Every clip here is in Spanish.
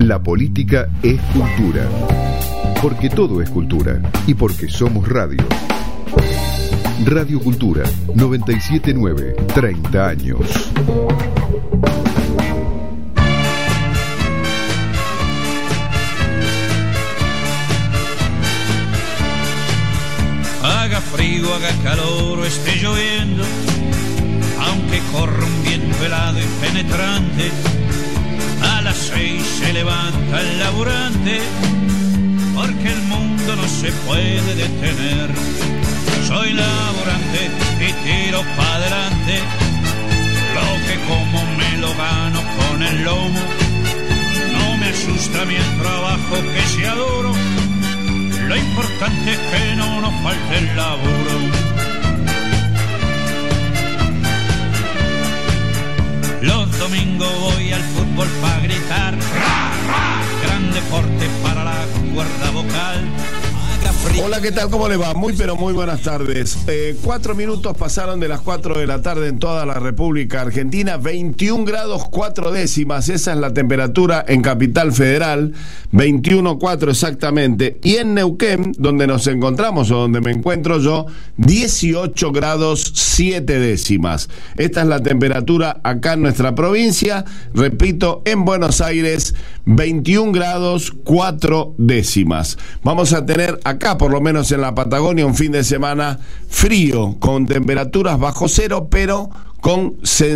La política es cultura. Porque todo es cultura. Y porque somos radio. Radio Cultura 979, 30 años. Haga frío, haga calor o esté lloviendo, aunque corra un viento helado y penetrante, a las 6 se levanta el laburante, porque el mundo no se puede detener. Soy laburante y tiro pa' adelante, lo que como me lo gano con el lomo. No me asusta mi trabajo que sea duro, lo importante es que no nos falte el laburo. Los domingos voy al fútbol pa' gritar, ¡ra, ra! Gran deporte para la cuerda vocal. Hola, ¿qué tal? ¿Cómo le va? Muy pero muy buenas tardes. 4 minutos pasaron de las 4 de la tarde en toda la República Argentina. 21 grados 4 décimas, esa es la temperatura en Capital Federal. 21,4 exactamente. Y en Neuquén, donde nos encontramos o donde me encuentro yo, 18 grados 7 décimas. Esta es la temperatura acá en nuestra provincia. Repito, en Buenos Aires, 21 grados 4 décimas. Vamos a tener acá, por lo menos en la Patagonia, un fin de semana frío, con temperaturas bajo cero, pero con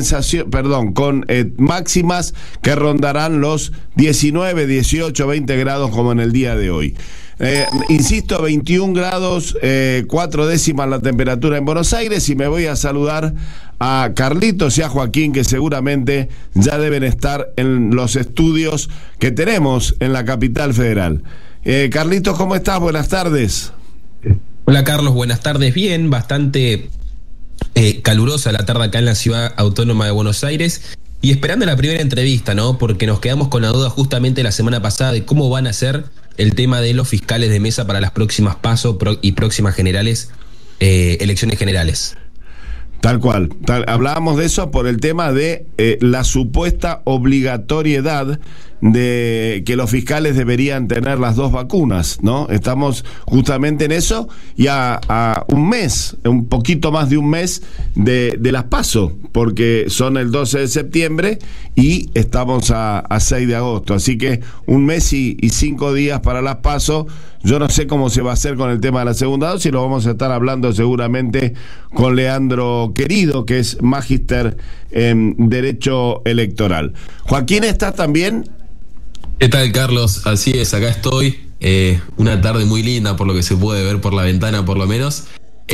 máximas que rondarán los 19, 18, 20 grados como en el día de hoy. Insisto, 21 grados 4 décimas la temperatura en Buenos Aires, y me voy a saludar a Carlitos y a Joaquín, que seguramente ya deben estar en los estudios que tenemos en la Capital Federal. Carlitos, ¿cómo estás? Buenas tardes. Hola Carlos, buenas tardes. Bien, bastante calurosa la tarde acá en la Ciudad Autónoma de Buenos Aires, y esperando la primera entrevista, ¿no? Porque nos quedamos con la duda justamente la semana pasada de cómo van a ser el tema de los fiscales de mesa para las próximas PASO y próximas elecciones generales. Tal cual. Hablábamos de eso por el tema de la supuesta obligatoriedad de que los fiscales deberían tener las 2 vacunas, ¿no? Estamos justamente en eso, y a un mes, un poquito más de un mes de las PASO, porque son el 12 de septiembre y estamos a 6 de agosto. Así que un mes y 5 días para las PASO. Yo no sé cómo se va a hacer con el tema de la segunda dosis, lo vamos a estar hablando seguramente con Leandro Querido, que es magíster en Derecho Electoral. Joaquín, ¿estás también? ¿Qué tal, Carlos? Así es, acá estoy. Una tarde muy linda, por lo que se puede ver por la ventana, por lo menos.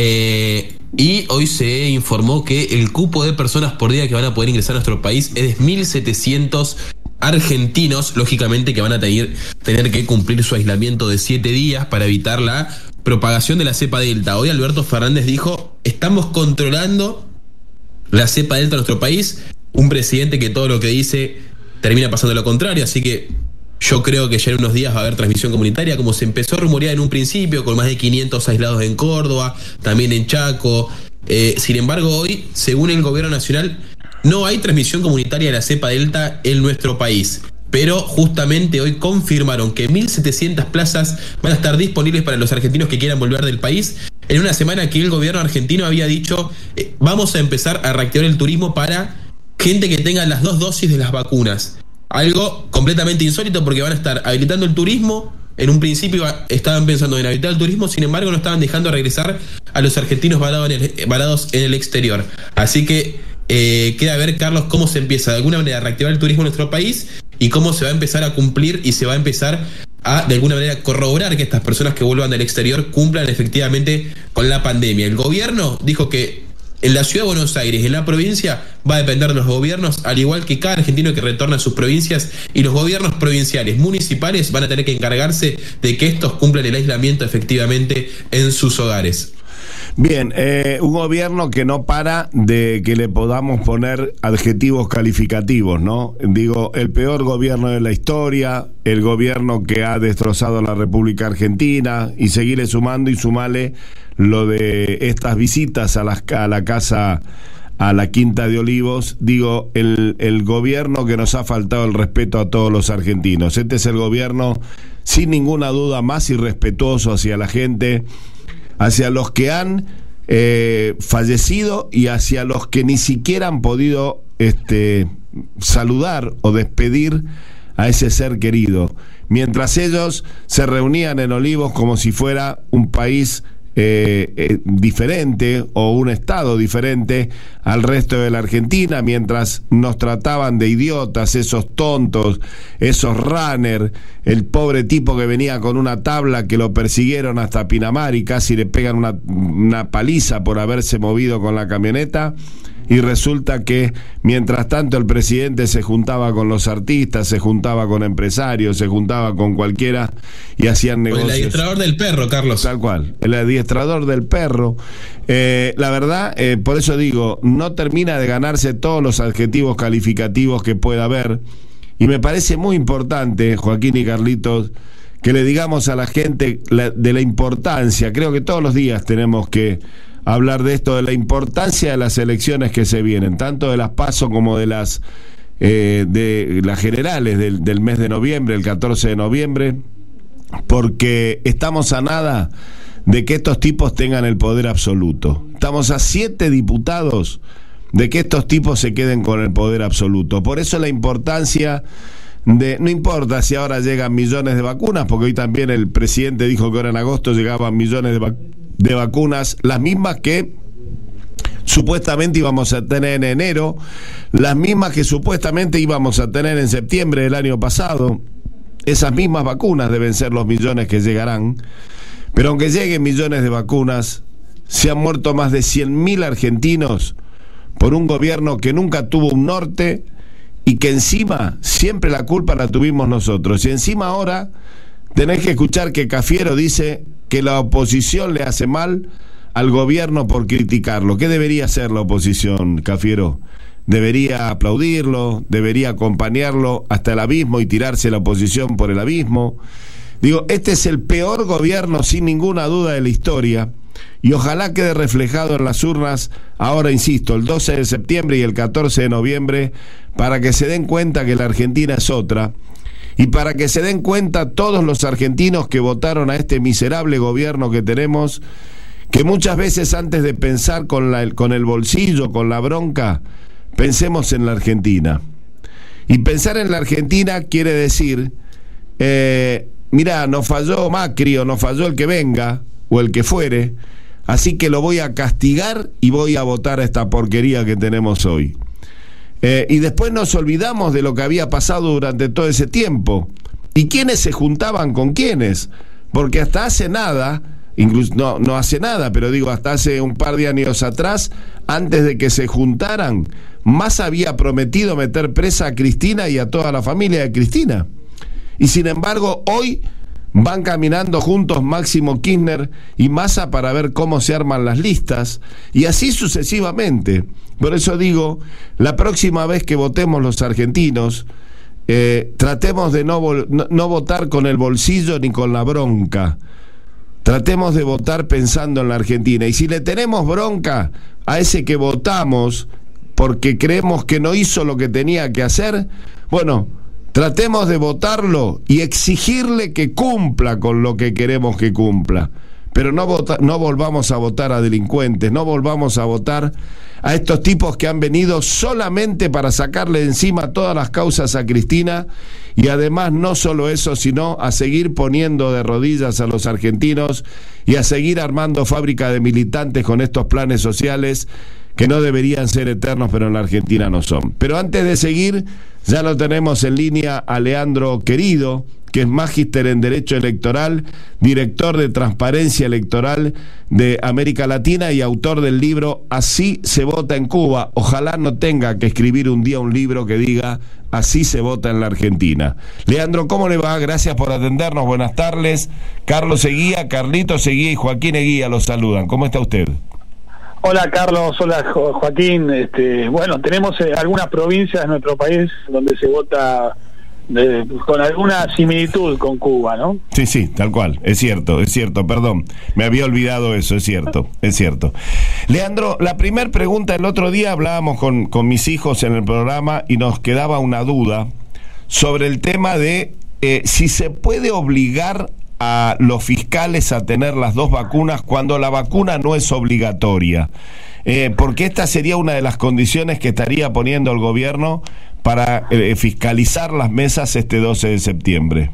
Y hoy se informó que el cupo de personas por día que van a poder ingresar a nuestro país es de 1.700 argentinos, lógicamente que van a tener que cumplir su aislamiento de 7 días para evitar la propagación de la cepa Delta. Hoy Alberto Fernández dijo: estamos controlando la cepa Delta en nuestro país. Un presidente que todo lo que dice termina pasando lo contrario, así que yo creo que ya en unos días va a haber transmisión comunitaria, como se empezó a rumorear en un principio, con más de 500 aislados en Córdoba, también en Chaco. Sin embargo, hoy, según el gobierno nacional, no hay transmisión comunitaria de la cepa Delta en nuestro país. Pero justamente hoy confirmaron que 1.700 plazas van a estar disponibles para los argentinos que quieran volver del país, en una semana que el gobierno argentino había dicho vamos a empezar a reactivar el turismo para gente que tenga las 2 dosis de las vacunas. Algo completamente insólito, porque van a estar habilitando el turismo. En un principio estaban pensando en habilitar el turismo, sin embargo no estaban dejando regresar a los argentinos varados en el exterior. Así que queda a ver, Carlos, cómo se empieza de alguna manera a reactivar el turismo en nuestro país, y cómo se va a empezar a cumplir y se va a empezar a de alguna manera corroborar que estas personas que vuelvan del exterior cumplan efectivamente con la pandemia. El gobierno dijo que en la ciudad de Buenos Aires, en la provincia, va a depender de los gobiernos, al igual que cada argentino que retorna a sus provincias, y los gobiernos provinciales, municipales, van a tener que encargarse de que estos cumplan el aislamiento efectivamente en sus hogares. Bien, un gobierno que no para de que le podamos poner adjetivos calificativos, ¿no? Digo, el peor gobierno de la historia, el gobierno que ha destrozado la República Argentina, y seguirle sumando y sumarle lo de estas visitas a la casa a la Quinta de Olivos. Digo, el gobierno que nos ha faltado el respeto a todos los argentinos. Este es el gobierno, sin ninguna duda, más irrespetuoso hacia la gente, hacia los que han fallecido y hacia los que ni siquiera han podido saludar o despedir a ese ser querido, mientras ellos se reunían en Olivos como si fuera un país diferente o un estado diferente al resto de la Argentina, mientras nos trataban de idiotas, esos tontos, esos runners, el pobre tipo que venía con una tabla que lo persiguieron hasta Pinamar y casi le pegan una paliza por haberse movido con la camioneta. Y resulta que, mientras tanto, el presidente se juntaba con los artistas, se juntaba con empresarios, se juntaba con cualquiera y hacían negocios. El adiestrador del perro, Carlos. Tal cual, el adiestrador del perro. La verdad, por eso digo, no termina de ganarse todos los adjetivos calificativos que pueda haber. Y me parece muy importante, Joaquín y Carlitos, que le digamos a la gente de la importancia. Creo que todos los días tenemos que hablar de esto, de la importancia de las elecciones que se vienen, tanto de las PASO como de las generales del mes de noviembre, el 14 de noviembre, porque estamos a nada de que estos tipos tengan el poder absoluto. Estamos a 7 diputados de que estos tipos se queden con el poder absoluto. Por eso la importancia no importa si ahora llegan millones de vacunas, porque hoy también el presidente dijo que ahora en agosto llegaban millones de vacunas, las mismas que supuestamente íbamos a tener en enero, las mismas que supuestamente íbamos a tener en septiembre del año pasado. Esas mismas vacunas deben ser los millones que llegarán. Pero aunque lleguen millones de vacunas, se han muerto más de 100.000 argentinos por un gobierno que nunca tuvo un norte y que encima siempre la culpa la tuvimos nosotros. Y encima ahora tenés que escuchar que Cafiero dice que la oposición le hace mal al gobierno por criticarlo. ¿Qué debería hacer la oposición, Cafiero? ¿Debería aplaudirlo? ¿Debería acompañarlo hasta el abismo y tirarse la oposición por el abismo? Digo, este es el peor gobierno sin ninguna duda de la historia y ojalá quede reflejado en las urnas, ahora insisto, el 12 de septiembre y el 14 de noviembre, para que se den cuenta que la Argentina es otra. Y para que se den cuenta todos los argentinos que votaron a este miserable gobierno que tenemos, que muchas veces antes de pensar con el bolsillo, con la bronca, pensemos en la Argentina. Y pensar en la Argentina quiere decir, mirá, nos falló Macri o nos falló el que venga, o el que fuere, así que lo voy a castigar y voy a votar a esta porquería que tenemos hoy. Y después nos olvidamos de lo que había pasado durante todo ese tiempo y quiénes se juntaban con quiénes, porque hasta hace nada, incluso no hace nada, pero digo hasta hace un par de años atrás, antes de que se juntaran, Massa había prometido meter presa a Cristina y a toda la familia de Cristina, y sin embargo hoy van caminando juntos Máximo Kirchner y Massa para ver cómo se arman las listas, y así sucesivamente. Por eso digo, la próxima vez que votemos los argentinos, tratemos de no votar con el bolsillo ni con la bronca. Tratemos de votar pensando en la Argentina. Y si le tenemos bronca a ese que votamos porque creemos que no hizo lo que tenía que hacer, bueno, tratemos de votarlo y exigirle que cumpla con lo que queremos que cumpla. Pero no volvamos a votar a delincuentes, no volvamos a votar a estos tipos que han venido solamente para sacarle de encima todas las causas a Cristina, y además no solo eso, sino a seguir poniendo de rodillas a los argentinos y a seguir armando fábrica de militantes con estos planes sociales que no deberían ser eternos, pero en la Argentina no son. Pero antes de seguir, ya lo tenemos en línea a Leandro Querido, que es magíster en Derecho Electoral, director de Transparencia Electoral de América Latina y autor del libro Así se vota en Cuba. Ojalá no tenga que escribir un día un libro que diga Así se vota en la Argentina. Leandro, ¿cómo le va? Gracias por atendernos, buenas tardes. Carlos Eguía, Carlitos Eguía y Joaquín Eguía los saludan. ¿Cómo está usted? Hola Carlos, hola Joaquín. Bueno, tenemos algunas provincias de nuestro país donde se vota con alguna similitud con Cuba, ¿no? Sí, tal cual, es cierto, perdón, me había olvidado eso, es cierto. Leandro, la primera pregunta, el otro día hablábamos con mis hijos en el programa y nos quedaba una duda sobre el tema de si se puede obligar a los fiscales a tener las 2 vacunas cuando la vacuna no es obligatoria, porque esta sería una de las condiciones que estaría poniendo el gobierno para fiscalizar las mesas este 12 de septiembre.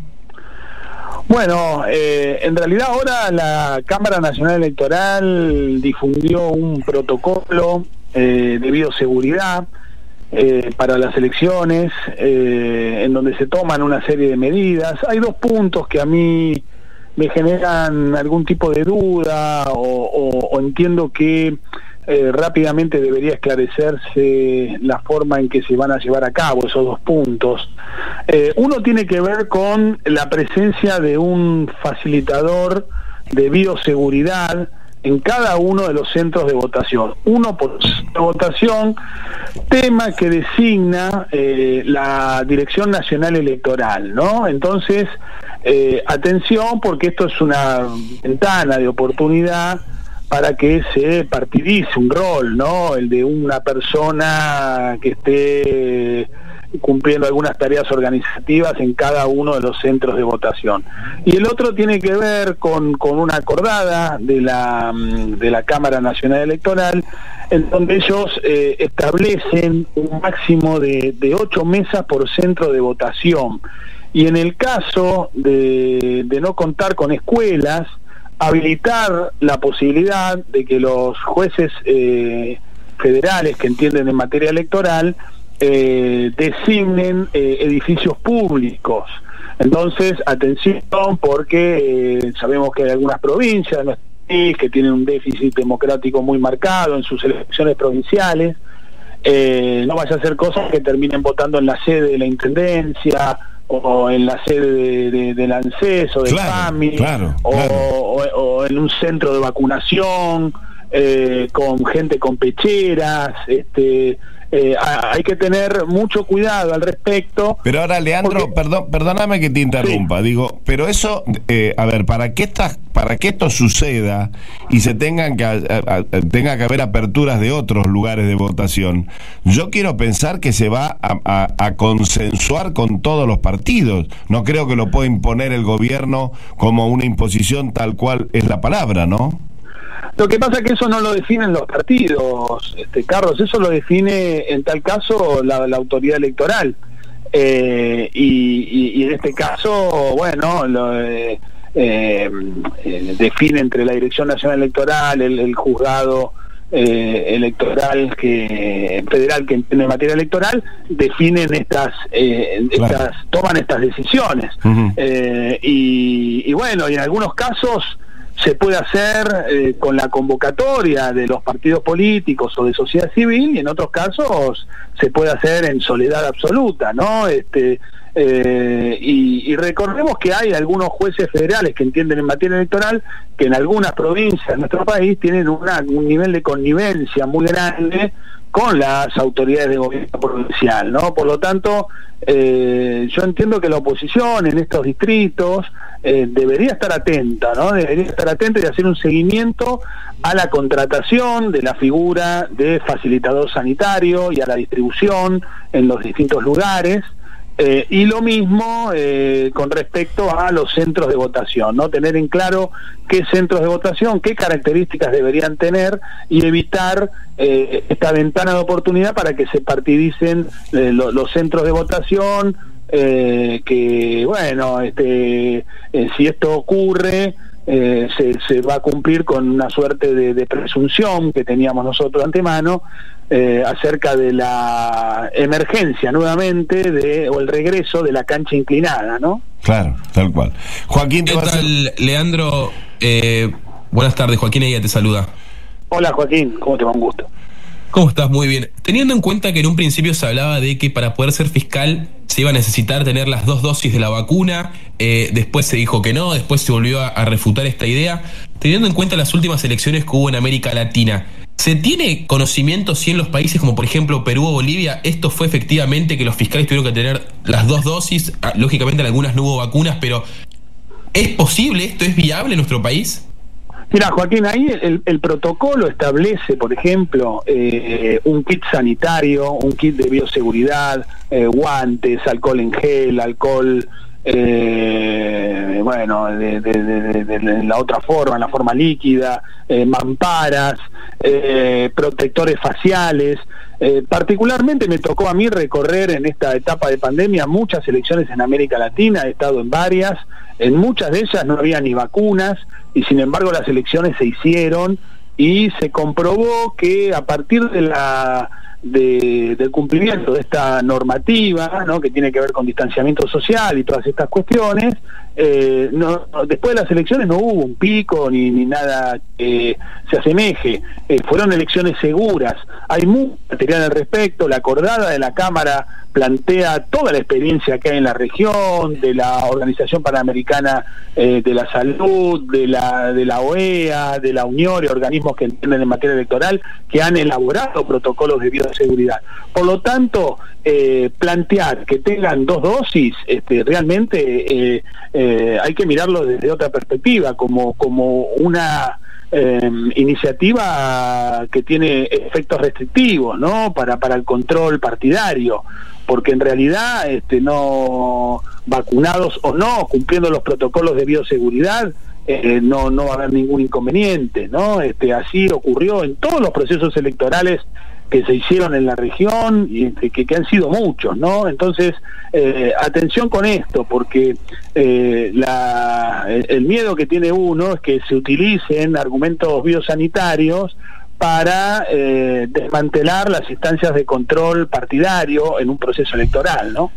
Bueno, en realidad ahora la Cámara Nacional Electoral difundió un protocolo de bioseguridad para las elecciones, en donde se toman una serie de medidas. Hay 2 puntos que a mí me generan algún tipo de duda o entiendo que rápidamente debería esclarecerse la forma en que se van a llevar a cabo esos 2 puntos. Uno tiene que ver con la presencia de un facilitador de bioseguridad en cada uno de los centros de votación. Uno por centro de votación, tema que designa la Dirección Nacional Electoral, ¿no? Entonces, atención, porque esto es una ventana de oportunidad para que se partidice un rol, ¿no? El de una persona que esté cumpliendo algunas tareas organizativas en cada uno de los centros de votación. Y el otro tiene que ver con una acordada de la Cámara Nacional Electoral, en donde ellos establecen un máximo de 8 mesas por centro de votación. Y en el caso de no contar con escuelas, habilitar la posibilidad de que los jueces federales que entienden en materia electoral designen edificios públicos. Entonces, atención, porque sabemos que hay algunas provincias de nuestro país que tienen un déficit democrático muy marcado en sus elecciones provinciales. No vaya a ser cosas que terminen votando en la sede de la Intendencia o en la sede del ANSES o del PAMI, o en un centro de vacunación con gente con pecheras. Hay que tener mucho cuidado al respecto. Pero ahora, Leandro, perdóname que te interrumpa, sí. Digo, pero eso, a ver, para que esto suceda y se tenga que haber aperturas de otros lugares de votación, yo quiero pensar que se va a consensuar con todos los partidos. No creo que lo pueda imponer el gobierno como una imposición tal cual es la palabra, ¿no? Lo que pasa es que eso no lo definen los partidos, Carlos, eso lo define en tal caso la autoridad electoral. Y en este caso, bueno, define entre la Dirección Nacional Electoral, el juzgado electoral federal que entiende en materia electoral, definen toman estas decisiones. Uh-huh. Y bueno, y en algunos casos se puede hacer con la convocatoria de los partidos políticos o de sociedad civil, y en otros casos se puede hacer en soledad absoluta, ¿no? Y recordemos que hay algunos jueces federales que entienden en materia electoral que en algunas provincias de nuestro país tienen un nivel de connivencia muy grande con las autoridades de gobierno provincial, ¿no? Por lo tanto, yo entiendo que la oposición en estos distritos debería estar atenta, ¿no? Debería estar atenta y hacer un seguimiento a la contratación de la figura de facilitador sanitario y a la distribución en los distintos lugares. Y lo mismo con respecto a los centros de votación, ¿no? Tener en claro qué centros de votación, qué características deberían tener y evitar esta ventana de oportunidad para que se partidicen los centros de votación, que bueno, si esto ocurre, se va a cumplir con una suerte de presunción que teníamos nosotros de antemano acerca de la emergencia nuevamente o el regreso de la cancha inclinada, ¿no? Claro, tal cual. Joaquín, ¿qué tal, Leandro? Buenas tardes, Joaquín Eguía te saluda. Hola, Joaquín, ¿cómo te va? Un gusto. ¿Cómo estás? Muy bien. Teniendo en cuenta que en un principio se hablaba de que para poder ser fiscal se iba a necesitar tener las 2 dosis de la vacuna, después se dijo que no, después se volvió a refutar esta idea. Teniendo en cuenta las últimas elecciones que hubo en América Latina, ¿Se tiene conocimiento si en los países como por ejemplo Perú o Bolivia esto fue efectivamente que los fiscales tuvieron que tener las 2 dosis? Lógicamente en algunas no hubo vacunas, pero ¿es posible esto? ¿Es viable en nuestro país? Mira, Joaquín, ahí el protocolo establece, por ejemplo, un kit sanitario, un kit de bioseguridad, guantes, alcohol en gel, alcohol, bueno, de la otra forma, la forma líquida, mamparas, protectores faciales. Particularmente me tocó a mí recorrer en esta etapa de pandemia muchas elecciones en América Latina, he estado en varias, en muchas de ellas no había ni vacunas, y sin embargo las elecciones se hicieron y se comprobó que a partir de del cumplimiento de esta normativa, ¿no?, que tiene que ver con distanciamiento social y todas estas cuestiones, después de las elecciones no hubo un pico ni nada que se asemeje, fueron elecciones seguras. Hay mucho material al respecto, la acordada de la Cámara plantea toda la experiencia que hay en la región, de la Organización Panamericana de la Salud, de la OEA, de la Unión y organismos que entienden en materia electoral, que han elaborado protocolos de bioseguridad. Por lo tanto, plantear que tengan 2 dosis, realmente hay que mirarlo desde otra perspectiva, como una iniciativa que tiene efectos restrictivos, ¿no?, para el control partidario, porque en realidad no vacunados o no, cumpliendo los protocolos de bioseguridad, no va a haber ningún inconveniente, ¿no? Así ocurrió en todos los procesos electorales que se hicieron en la región y que han sido muchos, ¿no? Entonces, atención con esto, porque el miedo que tiene uno es que se utilicen argumentos biosanitarios para desmantelar las instancias de control partidario en un proceso electoral, ¿no?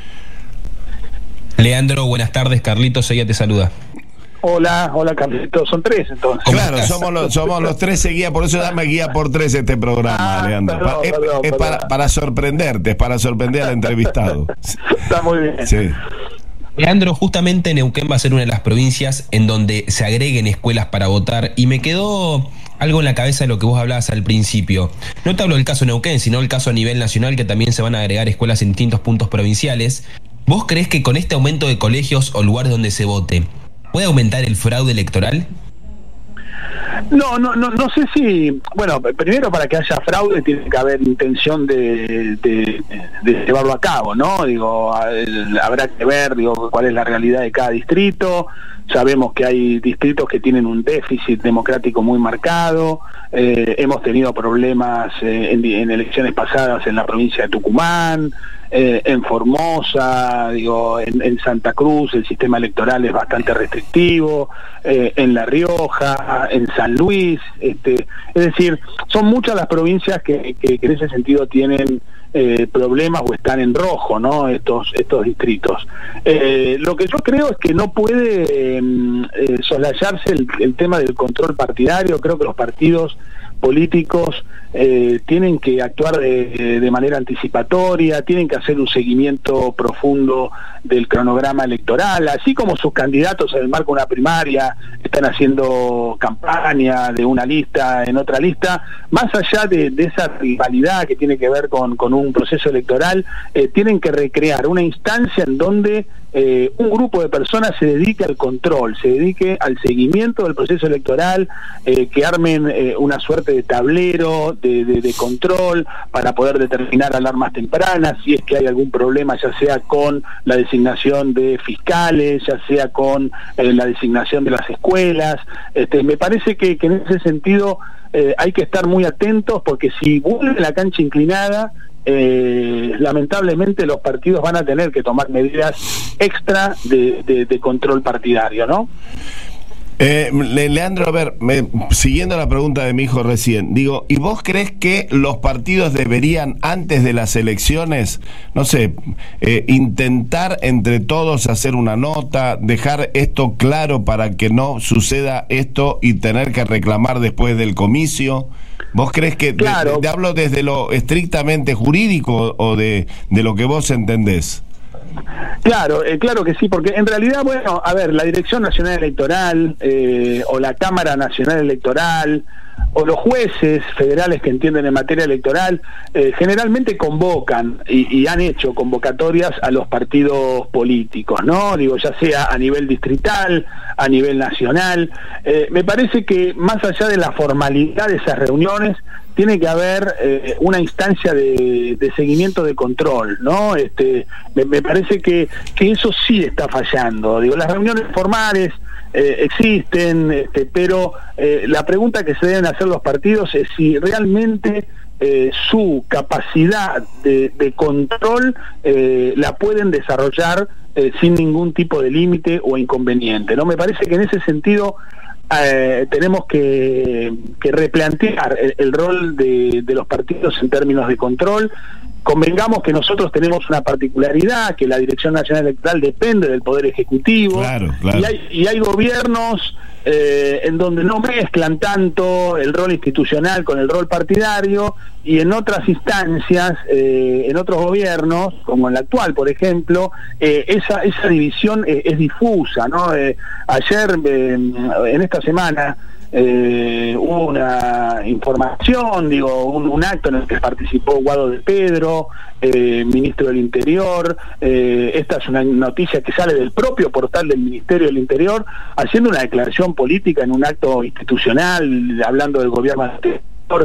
Leandro, buenas tardes. Carlitos, ella te saluda. Hola Carlitos, son 3 entonces. Claro, somos los 3 seguía, por eso dame guía por 3 este programa, Leandro. Es para sorprenderte, es para sorprender al entrevistado. Está muy bien. Sí. Leandro, justamente Neuquén va a ser una de las provincias en donde se agreguen escuelas para votar, y me quedó algo en la cabeza de lo que vos hablabas al principio. No te hablo del caso Neuquén, sino el caso a nivel nacional, que también se van a agregar escuelas en distintos puntos provinciales. ¿Vos creés que con este aumento de colegios o lugares donde se vote, puede aumentar el fraude electoral? No sé si, bueno, primero para que haya fraude tiene que haber intención de llevarlo a cabo, ¿no? Digo, habrá que ver, cuál es la realidad de cada distrito. Sabemos que hay distritos que tienen un déficit democrático muy marcado. Hemos tenido problemas en elecciones pasadas en la provincia de Tucumán, en Formosa, en Santa Cruz el sistema electoral es bastante restrictivo, en La Rioja, en San Luis, es decir, son muchas las provincias que en ese sentido tienen problemas o están en rojo, ¿no?, estos distritos. Lo que yo creo es que no puede soslayarse el tema del control partidario. Creo que los partidos políticos tienen que actuar de manera anticipatoria, tienen que hacer un seguimiento profundo del cronograma electoral, así como sus candidatos en el marco de una primaria están haciendo campaña de una lista en otra lista. Más allá de esa rivalidad que tiene que ver con un proceso electoral, tienen que recrear una instancia en donde un grupo de personas se dedique al control, se dedique al seguimiento del proceso electoral, que armen una suerte de tablero de control para poder determinar alarmas tempranas, si es que hay algún problema, ya sea con la designación de fiscales, ya sea con la designación de las escuelas. Me parece que en ese sentido hay que estar muy atentos, porque si vuelve la cancha inclinada, lamentablemente los partidos van a tener que tomar medidas extra de control partidario, ¿no? Leandro, a ver, siguiendo la pregunta de mi hijo recién, digo, ¿y vos crees que los partidos deberían, antes de las elecciones, no sé, intentar entre todos hacer una nota, dejar esto claro para que no suceda esto y tener que reclamar después del comicio? ¿Vos crees que, claro, te hablo desde lo estrictamente jurídico o de lo que vos entendés? Claro, claro que sí, porque en realidad, bueno, a ver, la Dirección Nacional Electoral o la Cámara Nacional Electoral o los jueces federales que entienden en materia electoral generalmente convocan y han hecho convocatorias a los partidos políticos, ¿no? Digo, ya sea a nivel distrital, a nivel nacional. Me parece que más allá de la formalidad de esas reuniones, tiene que haber una instancia de seguimiento de control, ¿no? Me parece que eso sí está fallando. Digo, las reuniones formales existen, pero la pregunta que se deben hacer los partidos es si realmente su capacidad de control la pueden desarrollar sin ningún tipo de límite o inconveniente, ¿no? Me parece que en ese sentido tenemos que replantear el rol de los partidos en términos de control. Convengamos que nosotros tenemos una particularidad, que la Dirección Nacional Electoral depende del Poder Ejecutivo, claro. Y hay gobiernos en donde no mezclan tanto el rol institucional con el rol partidario, y en otras instancias, en otros gobiernos, como el actual, por ejemplo, esa división es difusa, ¿no? Ayer, en esta semana, hubo una información, un acto en el que participó Guado de Pedro, ministro del Interior. Esta es una noticia que sale del propio portal del Ministerio del Interior, haciendo una declaración política en un acto institucional, hablando del gobierno anterior.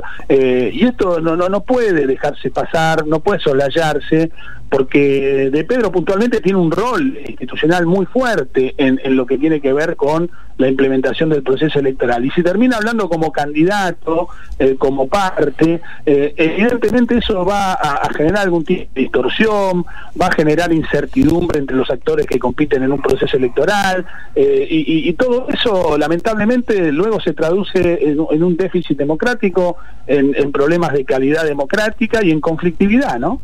Y esto no puede dejarse pasar, no puede soslayarse, porque De Pedro puntualmente tiene un rol institucional muy fuerte en lo que tiene que ver con la implementación del proceso electoral. Y si termina hablando como candidato, como parte, evidentemente eso va a generar algún tipo de distorsión, va a generar incertidumbre entre los actores que compiten en un proceso electoral, y todo eso lamentablemente luego se traduce en un déficit democrático, en problemas de calidad democrática y en conflictividad, ¿no?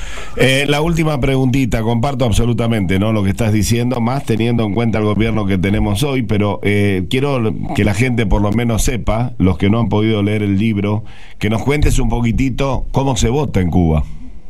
La última preguntita, comparto absolutamente, ¿no?, lo que estás diciendo, más teniendo en cuenta el gobierno que tenemos hoy, pero quiero que la gente por lo menos sepa, los que no han podido leer el libro, que nos cuentes un poquitito cómo se vota en Cuba.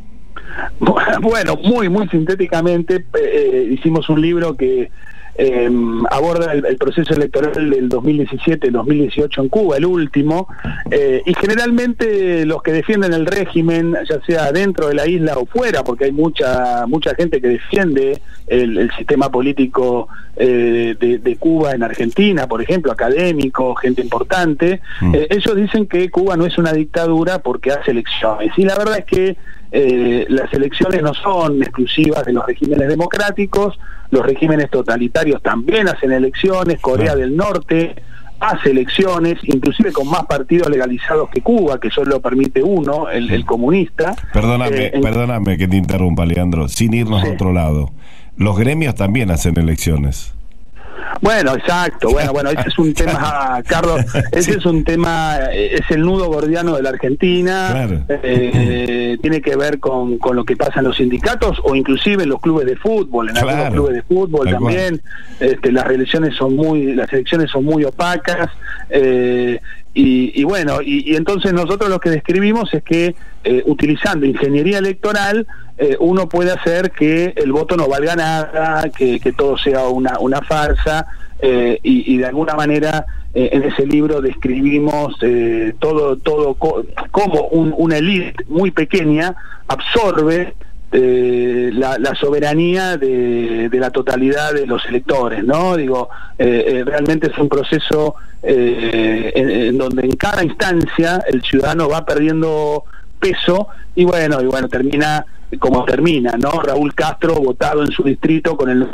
Bueno, muy sintéticamente, hicimos un libro que aborda el proceso electoral del 2017-2018 en Cuba, el último, y generalmente los que defienden el régimen, ya sea dentro de la isla o fuera, porque hay mucha gente que defiende el sistema político de Cuba en Argentina, por ejemplo, académicos, gente importante, ellos dicen que Cuba no es una dictadura porque hace elecciones, y la verdad es que las elecciones no son exclusivas de los regímenes democráticos, los regímenes totalitarios también hacen elecciones. Corea del Norte hace elecciones, inclusive con más partidos legalizados que Cuba, que solo permite uno, el comunista. Perdóname que te interrumpa, Leandro, sin irnos a otro lado. Los gremios también hacen elecciones. Bueno, exacto, bueno, ese es un tema, Carlos, ese es un tema, es el nudo gordiano de la Argentina, claro. Tiene que ver con lo que pasa en los sindicatos o inclusive en los clubes de fútbol, algunos clubes de fútbol también, las elecciones son muy opacas, y bueno, y entonces nosotros lo que describimos es que utilizando ingeniería electoral uno puede hacer que el voto no valga nada, que todo sea una farsa, y de alguna manera en ese libro describimos todo cómo una élite muy pequeña absorbe la soberanía de la totalidad de los electores, ¿no? Realmente es un proceso en donde en cada instancia el ciudadano va perdiendo peso y bueno, termina como termina, ¿no? Raúl Castro votado en su distrito con el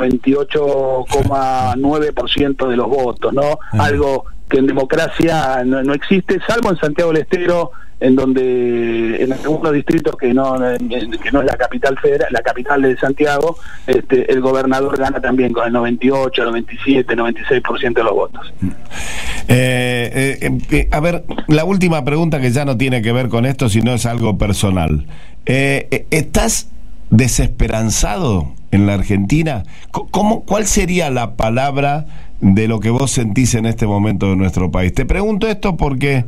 98,9% de los votos, ¿no? Algo que en democracia no existe, salvo en Santiago del Estero, en donde en algunos distritos que no es la capital federal, la capital de Santiago, el gobernador gana también con el 98, 97, 96% de los votos. A ver, la última pregunta, que ya no tiene que ver con esto, sino es algo personal. ¿Estás desesperanzado en la Argentina? ¿Cuál sería la palabra de lo que vos sentís en este momento de nuestro país? Te pregunto esto porque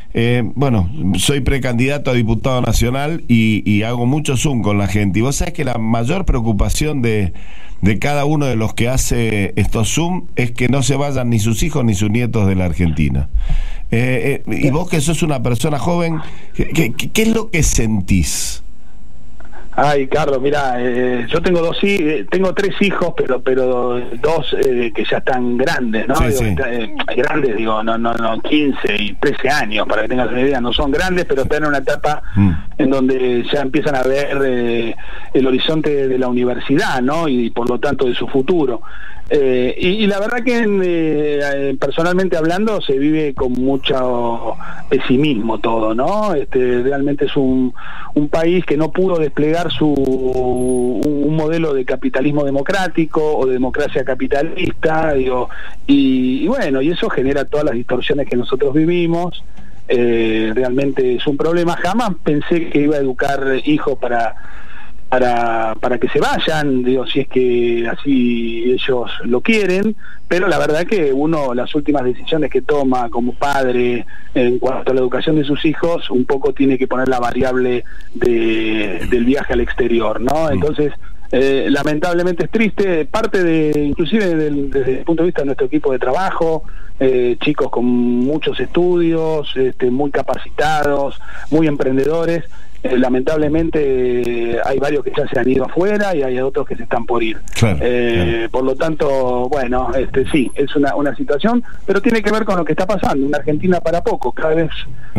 bueno, soy precandidato a diputado nacional y hago mucho Zoom con la gente. Y vos sabés que la mayor preocupación de cada uno de los que hace estos Zoom es que no se vayan ni sus hijos ni sus nietos de la Argentina. Y vos que sos una persona joven, ¿qué es lo que sentís? Ay, Carlos, mira, yo tengo tengo 3 hijos, pero 2 que ya están grandes, ¿no? Sí, sí. Grandes, digo, no 15 y 13 años, para que tengas una idea, no son grandes, pero están en una etapa en donde ya empiezan a ver el horizonte de la universidad, ¿no? Y por lo tanto de su futuro. Y la verdad que personalmente hablando se vive con mucho pesimismo todo, ¿no? Realmente es un país que no pudo desplegar un modelo de capitalismo democrático o de democracia capitalista, digo, y bueno, y eso genera todas las distorsiones que nosotros vivimos. Realmente es un problema. Jamás pensé que iba a educar hijos para que se vayan, digo, si es que así ellos lo quieren, pero la verdad que las últimas decisiones que toma como padre en cuanto a la educación de sus hijos, un poco tiene que poner la variable del viaje al exterior, ¿no? Entonces, lamentablemente es triste, inclusive desde el punto de vista de nuestro equipo de trabajo, chicos con muchos estudios, muy capacitados, muy emprendedores. Lamentablemente hay varios que ya se han ido afuera y hay otros que se están por ir. Claro. Por lo tanto, bueno, sí, es una situación, pero tiene que ver con lo que está pasando. En Argentina para poco, cada vez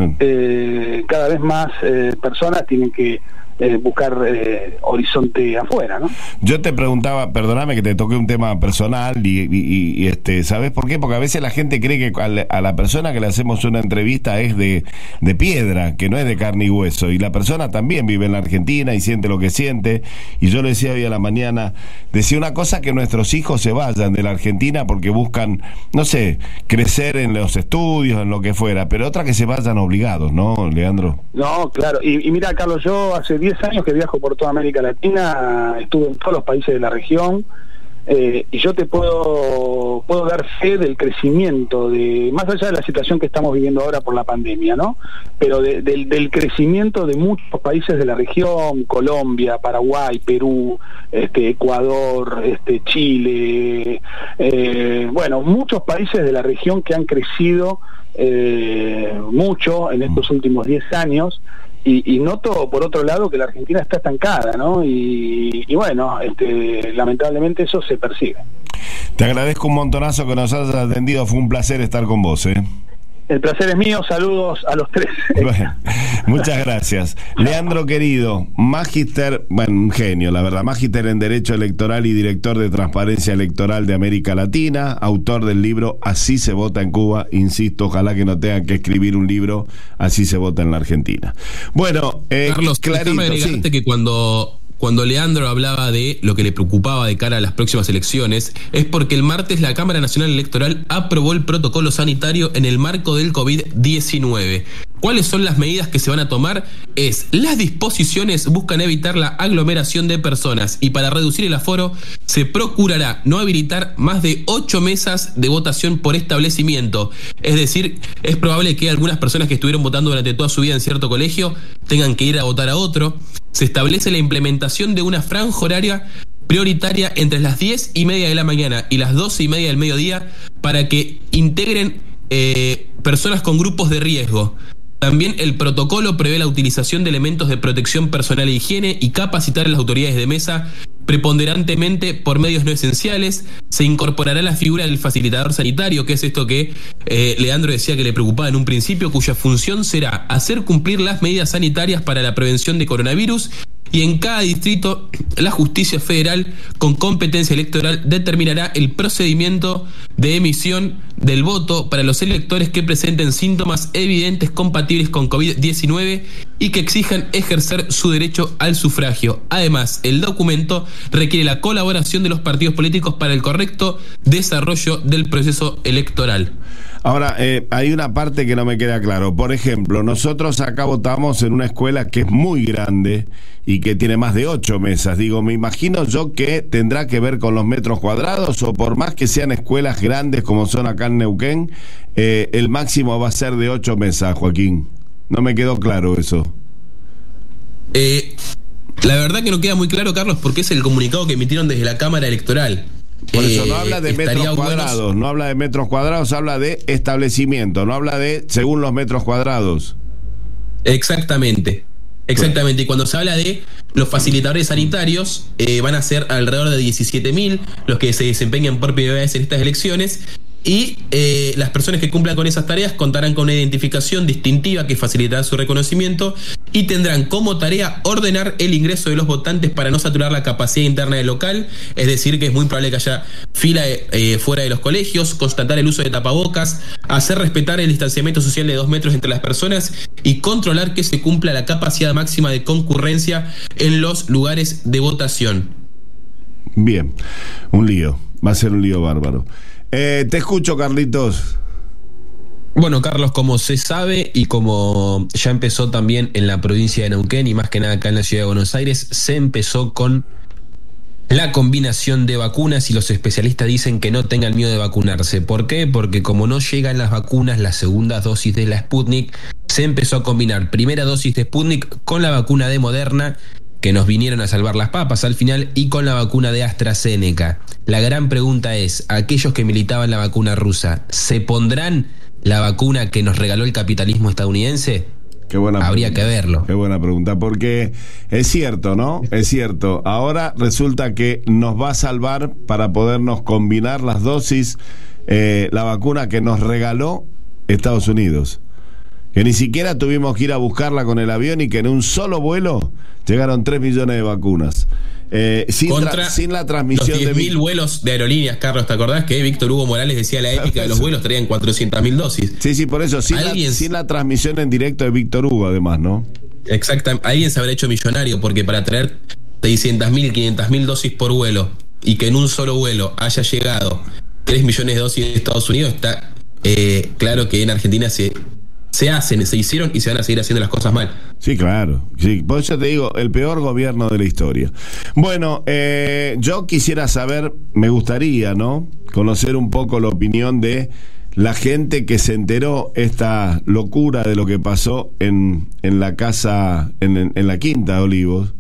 más personas tienen que buscar horizonte afuera, ¿no? Yo te preguntaba, perdóname que te toqué un tema personal y ¿sabés por qué? Porque a veces la gente cree que a la persona que le hacemos una entrevista es de piedra, que no es de carne y hueso, y la persona también vive en la Argentina y siente lo que siente. Y yo le decía hoy a la mañana, decía una cosa, que nuestros hijos se vayan de la Argentina porque buscan, no sé, crecer en los estudios, en lo que fuera, pero otra que se vayan obligados, ¿no, Leandro? No, claro, y mira, Carlos, yo hace 10 años que viajo por toda América Latina, estuve en todos los países de la región, y yo te puedo dar fe del crecimiento, más allá de la situación que estamos viviendo ahora por la pandemia, ¿no? Pero del crecimiento de muchos países de la región, Colombia, Paraguay, Perú, Ecuador, Chile, bueno, muchos países de la región que han crecido mucho en estos últimos 10 años. Y noto, por otro lado, que la Argentina está estancada, ¿no? Y bueno, lamentablemente eso se percibe. Te agradezco un montonazo que nos hayas atendido, fue un placer estar con vos, El placer es mío, saludos a los 3. Bueno, muchas gracias. Leandro querido, magíster, bueno, un genio, la verdad, magíster en Derecho Electoral y director de Transparencia Electoral de América Latina, autor del libro Así se vota en Cuba. Insisto, ojalá que no tengan que escribir un libro Así se vota en la Argentina. Bueno, Carlos, déjame agregarte, sí, que cuando Leandro hablaba de lo que le preocupaba de cara a las próximas elecciones, es porque el martes la Cámara Nacional Electoral aprobó el protocolo sanitario en el marco del COVID-19. ¿Cuáles son las medidas que se van a tomar? Las disposiciones buscan evitar la aglomeración de personas y para reducir el aforo se procurará no habilitar más de 8 mesas de votación por establecimiento. Es decir, es probable que algunas personas que estuvieron votando durante toda su vida en cierto colegio tengan que ir a votar a otro. Se establece la implementación de una franja horaria prioritaria entre las 10:30 de la mañana y las 12:30 del mediodía para que integren personas con grupos de riesgo. También el protocolo prevé la utilización de elementos de protección personal e higiene y capacitar a las autoridades de mesa preponderantemente por medios no esenciales. Se incorporará la figura del facilitador sanitario, que es esto que Leandro decía que le preocupaba en un principio, cuya función será hacer cumplir las medidas sanitarias para la prevención de coronavirus. Y en cada distrito, la justicia federal, con competencia electoral, determinará el procedimiento de emisión del voto para los electores que presenten síntomas evidentes compatibles con COVID-19 y que exijan ejercer su derecho al sufragio. Además, el documento requiere la colaboración de los partidos políticos para el correcto desarrollo del proceso electoral. Ahora, hay una parte que no me queda claro. Por ejemplo, nosotros acá votamos en una escuela que es muy grande y y que tiene más de 8 mesas. Digo, me imagino yo que tendrá que ver con los metros cuadrados, o por más que sean escuelas grandes como son acá en Neuquén, el máximo va a ser de 8 mesas, Joaquín. No me quedó claro eso. La verdad que no queda muy claro, Carlos, porque es el comunicado que emitieron desde la Cámara Electoral. Por eso no habla de metros cuadrados, no habla de metros cuadrados, habla de establecimiento, no habla de según los metros cuadrados. Exactamente. Y cuando se habla de los facilitadores sanitarios, van a ser alrededor de 17.000 los que se desempeñan por primera vez en estas elecciones. Y las personas que cumplan con esas tareas contarán con una identificación distintiva que facilitará su reconocimiento y tendrán como tarea ordenar el ingreso de los votantes para no saturar la capacidad interna del local, es decir, que es muy probable que haya fila fuera de los colegios, constatar el uso de tapabocas, hacer respetar el distanciamiento social de 2 metros entre las personas y controlar que se cumpla la capacidad máxima de concurrencia en los lugares de votación. Bien, un lío, va a ser un lío bárbaro. Te escucho, Carlitos. Bueno, Carlos, como se sabe y como ya empezó también en la provincia de Neuquén y más que nada acá en la ciudad de Buenos Aires, se empezó con la combinación de vacunas y los especialistas dicen que no tengan miedo de vacunarse. ¿Por qué? Porque como no llegan las vacunas, la segunda dosis de la Sputnik, se empezó a combinar primera dosis de Sputnik con la vacuna de Moderna, que nos vinieron a salvar las papas al final, y con la vacuna de AstraZeneca. La gran pregunta es, aquellos que militaban la vacuna rusa, ¿se pondrán la vacuna que nos regaló el capitalismo estadounidense? Qué buena Habría pregunta. Que verlo. Qué buena pregunta, porque es cierto, ¿no? Es cierto. Ahora resulta que nos va a salvar para podernos combinar las dosis, la vacuna que nos regaló Estados Unidos. Que ni siquiera tuvimos que ir a buscarla con el avión y que en un solo vuelo llegaron 3 millones de vacunas. Sin la transmisión los 10.000 vuelos de aerolíneas, Carlos, ¿te acordás que Víctor Hugo Morales decía la épica de los vuelos traían 400.000 dosis? Sí, por eso, sin la transmisión en directo de Víctor Hugo, además, ¿no? Exactamente, alguien se habrá hecho millonario, porque para traer 600.000, 500.000 dosis por vuelo y que en un solo vuelo haya llegado 3 millones de dosis de Estados Unidos, está claro que en Argentina se hicieron y se van a seguir haciendo las cosas mal. Sí, claro. Sí, por eso te digo, el peor gobierno de la historia. Bueno, yo quisiera saber, me gustaría, ¿no?, conocer un poco la opinión de la gente que se enteró esta locura de lo que pasó en la casa, en la Quinta de Olivos.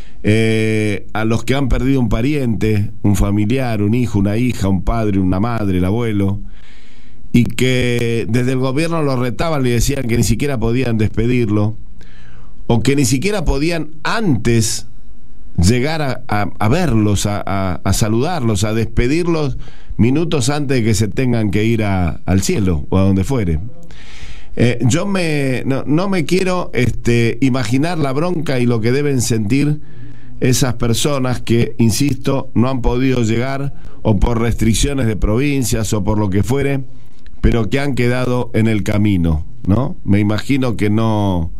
A los que han perdido un pariente, un familiar, un hijo, una hija, un padre, una madre, el abuelo, y que desde el gobierno lo retaban y decían que ni siquiera podían despedirlo, o que ni siquiera podían antes llegar a verlos, a saludarlos, a despedirlos minutos antes de que se tengan que ir al cielo o a donde fuere. Yo no me quiero imaginar la bronca y lo que deben sentir esas personas que, insisto, no han podido llegar o por restricciones de provincias o por lo que fuere, pero que han quedado en el camino, ¿no? Me imagino que no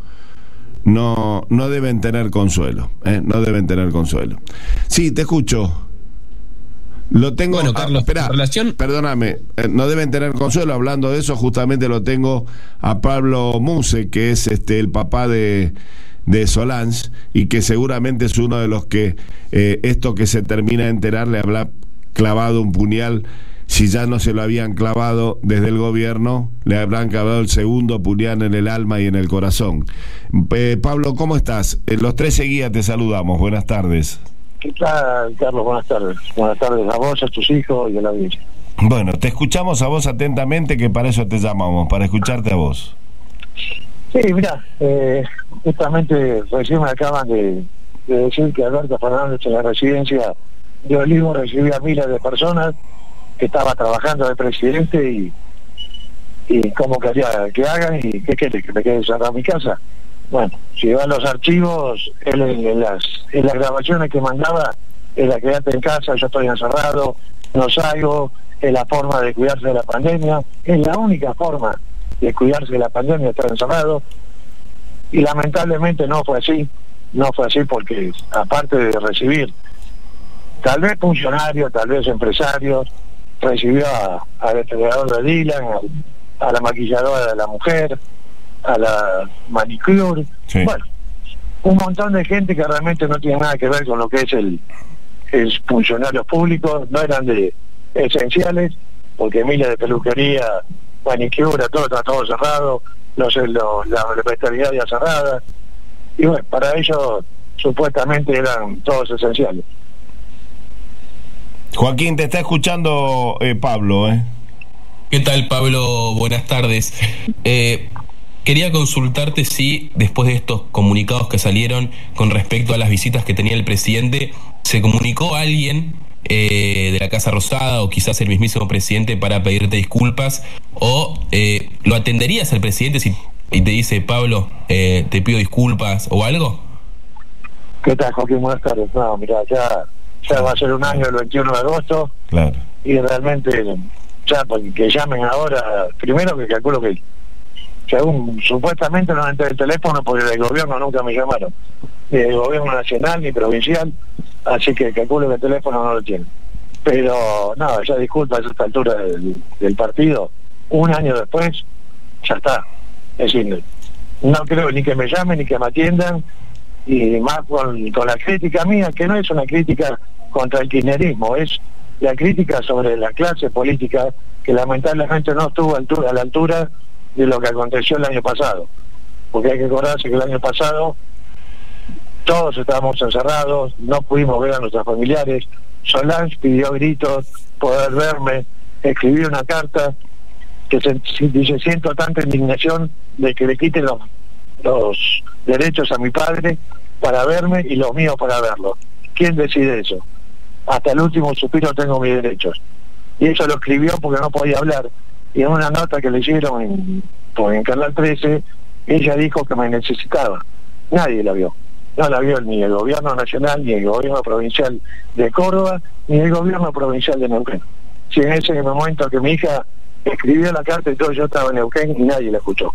deben tener consuelo, no deben tener consuelo. Sí, te escucho. Lo tengo. Bueno, Carlos, perdóname, no deben tener consuelo. Hablando de eso, justamente lo tengo a Pablo Muse, que es el papá de Solange, y que seguramente es uno de los que esto que se termina de enterar le habrá clavado un puñal. Si ya no se lo habían clavado desde el gobierno, le habrán clavado el segundo puñal en el alma y en el corazón. Pablo, ¿cómo estás? Los tres seguidas te saludamos. Buenas tardes. ¿Qué tal, Carlos? Buenas tardes. Buenas tardes a vos, a tus hijos y a la audiencia. Bueno, te escuchamos a vos atentamente, que para eso te llamamos, para escucharte a vos. Sí, mira, justamente recién me acaban de decir que Alberto Fernández en la residencia de Olivos recibía a miles de personas, que estaba trabajando de presidente y cómo quería que hagan y qué quiere, que me quede encerrado en mi casa. Bueno, si van los archivos, él en las grabaciones que mandaba, era quédate en casa, yo estoy encerrado, no salgo, es la forma de cuidarse de la pandemia, es la única forma de cuidarse de la pandemia, estar encerrado. Y lamentablemente no fue así porque aparte de recibir tal vez funcionarios, tal vez empresarios, recibió al entrenador de Dylan, a la maquilladora de la mujer, a la manicure. Sí. Bueno, un montón de gente que realmente no tiene nada que ver con lo que es funcionarios públicos, no eran de esenciales, porque miles de peluquería, manicura, todo está todo cerrado, la veterinaria cerrada, y bueno, para ellos supuestamente eran todos esenciales. Joaquín, te está escuchando Pablo. ¿Qué tal, Pablo? Buenas tardes. Quería consultarte si después de estos comunicados que salieron con respecto a las visitas que tenía el presidente, ¿se comunicó a alguien de la Casa Rosada o quizás el mismísimo presidente para pedirte disculpas? ¿O lo atenderías al presidente y te dice, Pablo, te pido disculpas o algo? ¿Qué tal, Joaquín? Buenas tardes. No, mira, ya va a ser un año el 21 de agosto. Claro. Y realmente, ya que llamen ahora, primero que calculo que según supuestamente no entré el teléfono porque del gobierno nunca me llamaron, ni del gobierno nacional ni provincial, así que calculo que el teléfono no lo tienen. Pero nada, ya disculpas a esta altura del partido, un año después, ya está. Es decir, no creo ni que me llamen ni que me atiendan, y más con la crítica mía, que no es una crítica contra el kirchnerismo, es la crítica sobre la clase política que lamentablemente no estuvo a la altura de lo que aconteció el año pasado, porque hay que acordarse que el año pasado todos estábamos encerrados, no pudimos ver a nuestros familiares. Solange pidió gritos poder verme, escribí una carta que dice: siento tanta indignación de que le quiten los derechos a mi padre para verme y los míos para verlo. ¿Quién decide eso? Hasta el último suspiro tengo mis derechos. Y eso lo escribió porque no podía hablar. Y en una nota que le hicieron en Canal 13, ella dijo que me necesitaba. Nadie la vio. No la vio ni el gobierno nacional, ni el gobierno provincial de Córdoba, ni el gobierno provincial de Neuquén. Si en ese momento que mi hija escribió la carta y todo, yo estaba en Neuquén y nadie la escuchó.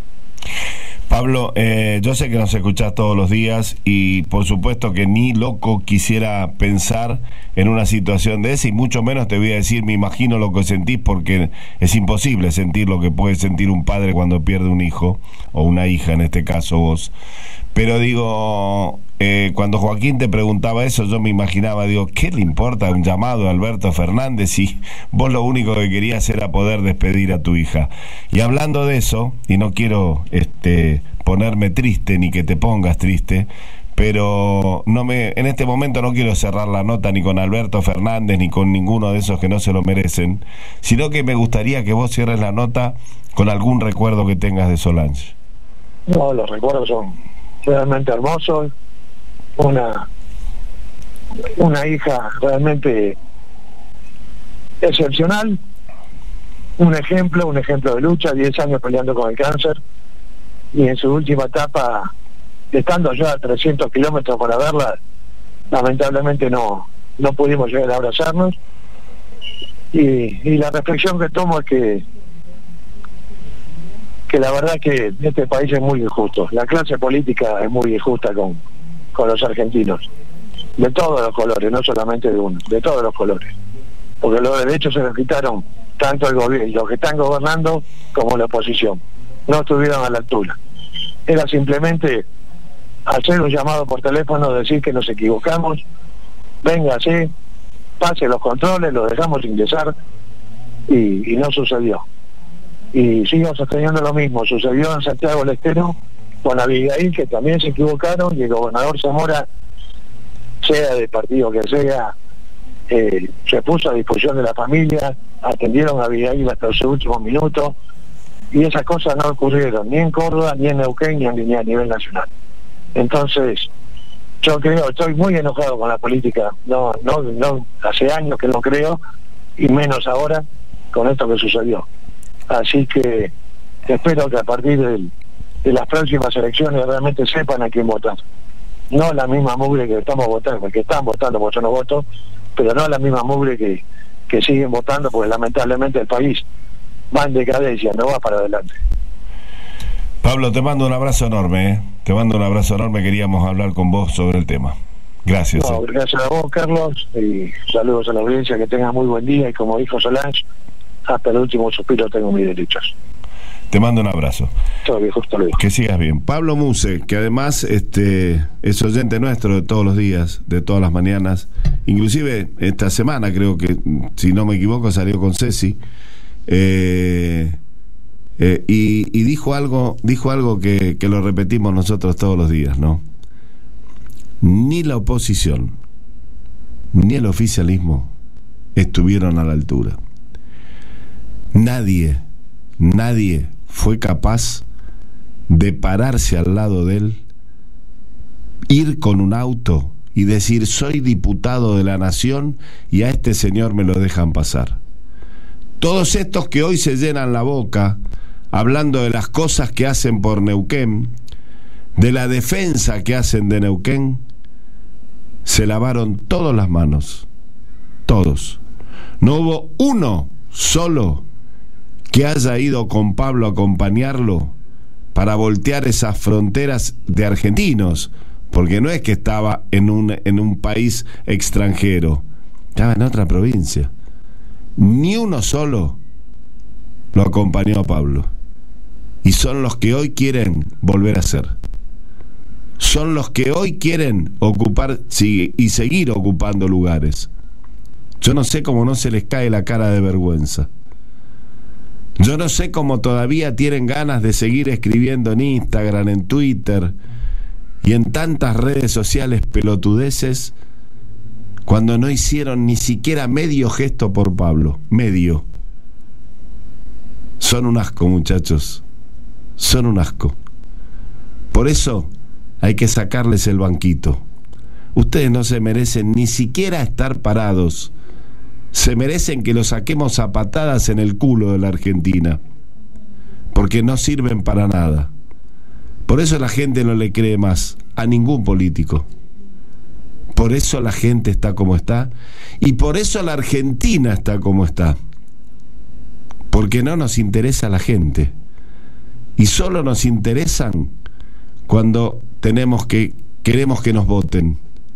Pablo, yo sé que nos escuchás todos los días y por supuesto que ni loco quisiera pensar en una situación de esa, y mucho menos te voy a decir, me imagino lo que sentís, porque es imposible sentir lo que puede sentir un padre cuando pierde un hijo, o una hija en este caso vos. Pero digo, cuando Joaquín te preguntaba eso, yo me imaginaba, digo, ¿qué le importa un llamado a Alberto Fernández si vos lo único que querías era poder despedir a tu hija? Y hablando de eso, y no quiero ponerme triste ni que te pongas triste, pero en este momento no quiero cerrar la nota ni con Alberto Fernández ni con ninguno de esos que no se lo merecen, sino que me gustaría que vos cierres la nota con algún recuerdo que tengas de Solange. No, los recuerdos son realmente hermosos. Una hija realmente excepcional, un ejemplo de lucha, 10 años peleando con el cáncer, y en su última etapa, estando ya a 300 kilómetros para verla, lamentablemente no pudimos llegar a abrazarnos, y la reflexión que tomo es que la verdad que este país es muy injusto, la clase política es muy injusta con los argentinos, de todos los colores, no solamente de uno, de todos los colores, porque los derechos se los quitaron tanto el gobierno, los que están gobernando, como la oposición, no estuvieron a la altura. Era simplemente hacer un llamado por teléfono, decir que nos equivocamos, véngase, pase los controles, lo dejamos ingresar, y no sucedió. Y sigo sosteniendo lo mismo, sucedió en Santiago del Estero con Abigail, que también se equivocaron, y el gobernador Zamora, sea del partido que sea, se puso a disposición de la familia, atendieron a Abigail hasta los últimos minutos, y esas cosas no ocurrieron ni en Córdoba, ni en Neuquén, ni a nivel nacional. Entonces, yo estoy muy enojado con la política, no hace años que no creo, y menos ahora con esto que sucedió. Así que espero que a partir de las próximas elecciones realmente sepan a quién votar. No la misma mugre que estamos votando, porque están votando, porque yo no voto, pero no la misma mugre que siguen votando, porque lamentablemente el país va en decadencia, no va para adelante. Pablo, te mando un abrazo enorme, te mando un abrazo enorme, queríamos hablar con vos sobre el tema. Gracias. No, gracias a vos, Carlos, y saludos a la audiencia, que tengan muy buen día, y como dijo Solange, hasta el último suspiro tengo mis derechos. Te mando un abrazo. Chao, viejo, hasta luego. Que sigas bien. Pablo Muse, que además es oyente nuestro de todos los días, de todas las mañanas. Inclusive esta semana, creo que, si no me equivoco, salió con Ceci. Y dijo algo que lo repetimos nosotros todos los días, ¿no? Ni la oposición ni el oficialismo estuvieron a la altura. Nadie fue capaz de pararse al lado de él, ir con un auto y decir: soy diputado de la nación y a este señor me lo dejan pasar. Todos estos que hoy se llenan la boca hablando de las cosas que hacen por Neuquén, de la defensa que hacen de Neuquén, se lavaron todas las manos, todos. No hubo uno solo que haya ido con Pablo a acompañarlo para voltear esas fronteras de argentinos, porque no es que estaba en un país extranjero, estaba en otra provincia. Ni uno solo lo acompañó a Pablo. Y son los que hoy quieren volver a ser. Son los que hoy quieren ocupar y seguir ocupando lugares. Yo no sé cómo no se les cae la cara de vergüenza. Yo no sé cómo todavía tienen ganas de seguir escribiendo en Instagram, en Twitter y en tantas redes sociales pelotudeces, cuando no hicieron ni siquiera medio gesto por Pablo. Medio. Son un asco, muchachos. Son un asco. Por eso hay que sacarles el banquito. Ustedes no se merecen ni siquiera estar parados. Se merecen que los saquemos a patadas en el culo de la Argentina, porque no sirven para nada. Por eso la gente no le cree más a ningún político. Por eso la gente está como está, y por eso la Argentina está como está. Porque no nos interesa la gente, y solo nos interesan cuando queremos que nos voten.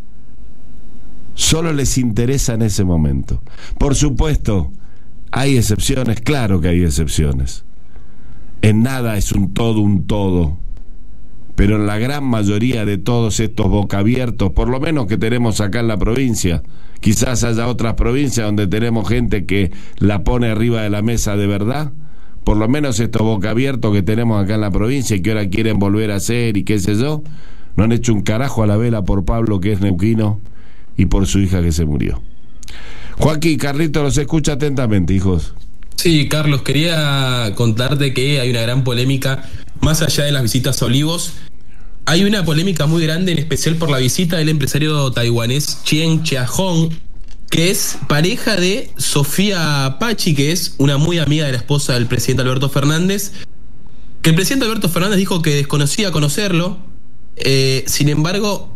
Solo les interesa en ese momento. Por supuesto, hay excepciones, claro que hay excepciones. En nada es un todo, pero en la gran mayoría de todos estos bocaabiertos, por lo menos que tenemos acá en la provincia, quizás haya otras provincias donde tenemos gente que la pone arriba de la mesa de verdad, por lo menos estos bocaabiertos que tenemos acá en la provincia y que ahora quieren volver a hacer y qué sé yo, no han hecho un carajo a la vela por Pablo, que es neuquino, y por su hija que se murió. Joaquín, Carlito los escucha atentamente, hijos. Sí, Carlos, quería contarte que hay una gran polémica, más allá de las visitas a Olivos. Hay una polémica muy grande, en especial por la visita del empresario taiwanés Chien Chia-hong, que es pareja de Sofía Pachi, que es una muy amiga de la esposa del presidente Alberto Fernández, que el presidente Alberto Fernández dijo que desconocía conocerlo. Sin embargo,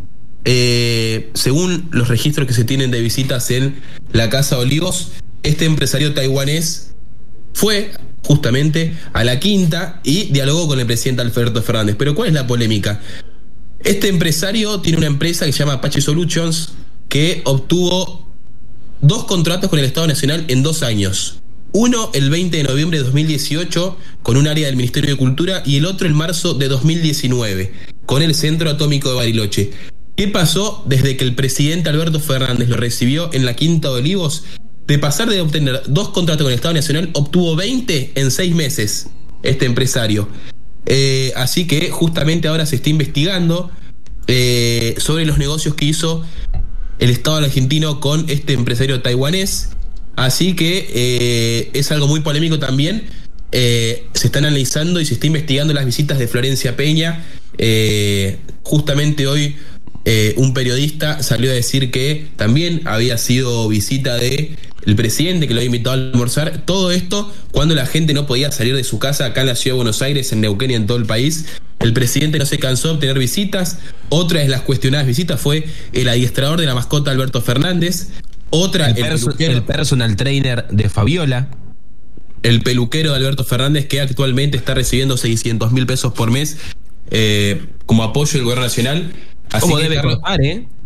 según los registros que se tienen de visitas en la Casa Olivos, este empresario taiwanés fue justamente a la quinta y dialogó con el presidente Alberto Fernández. Pero ¿cuál es la polémica? Este empresario tiene una empresa que se llama Apache Solutions, que obtuvo 2 contratos con el Estado Nacional en 2 años. Uno el 20 de noviembre de 2018 con un área del Ministerio de Cultura, y el otro en marzo de 2019 con el Centro Atómico de Bariloche. ¿Qué pasó desde que el presidente Alberto Fernández lo recibió en la Quinta de Olivos? De pasar de obtener 2 contratos con el Estado Nacional, obtuvo 20 en 6 meses este empresario. Así que justamente ahora se está investigando sobre los negocios que hizo el Estado argentino con este empresario taiwanés. Así que es algo muy polémico también. Se están analizando y se está investigando las visitas de Florencia Peña. Justamente hoy un periodista salió a decir que también había sido visita de el presidente, que lo había invitado a almorzar. Todo esto cuando la gente no podía salir de su casa acá en la ciudad de Buenos Aires, en Neuquén y en todo el país. El presidente no se cansó de obtener visitas. Otra de las cuestionadas visitas fue el adiestrador de la mascota Alberto Fernández. Otra, el personal trainer de Fabiola. El peluquero de Alberto Fernández, que actualmente está recibiendo 600.000 pesos por mes como apoyo del gobierno nacional. Así ¿Cómo que, debe Carlos, costar,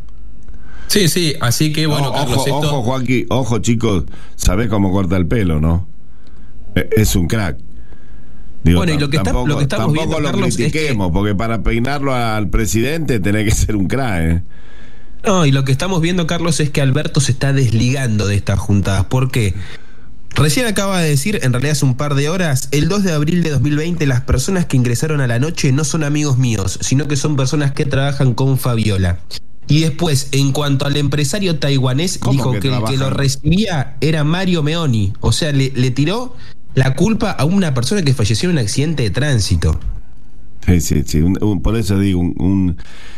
Sí, así que bueno, Carlos, ojo, Joaquín, ojo, chicos, sabés cómo corta el pelo, ¿no? Es un crack. Digo, bueno, y lo que estamos viendo, lo Carlos, critiquemos, es que, porque para peinarlo al presidente tenés que ser un crack, No, y lo que estamos viendo, Carlos, es que Alberto se está desligando de estas juntadas. ¿Por qué? Recién acaba de decir, en realidad hace un par de horas, el 2 de abril de 2020, las personas que ingresaron a la noche no son amigos míos, sino que son personas que trabajan con Fabiola. Y después, en cuanto al empresario taiwanés, dijo que el que lo recibía era Mario Meoni. O sea, le tiró la culpa a una persona que falleció en un accidente de tránsito. Sí. Por eso digo, un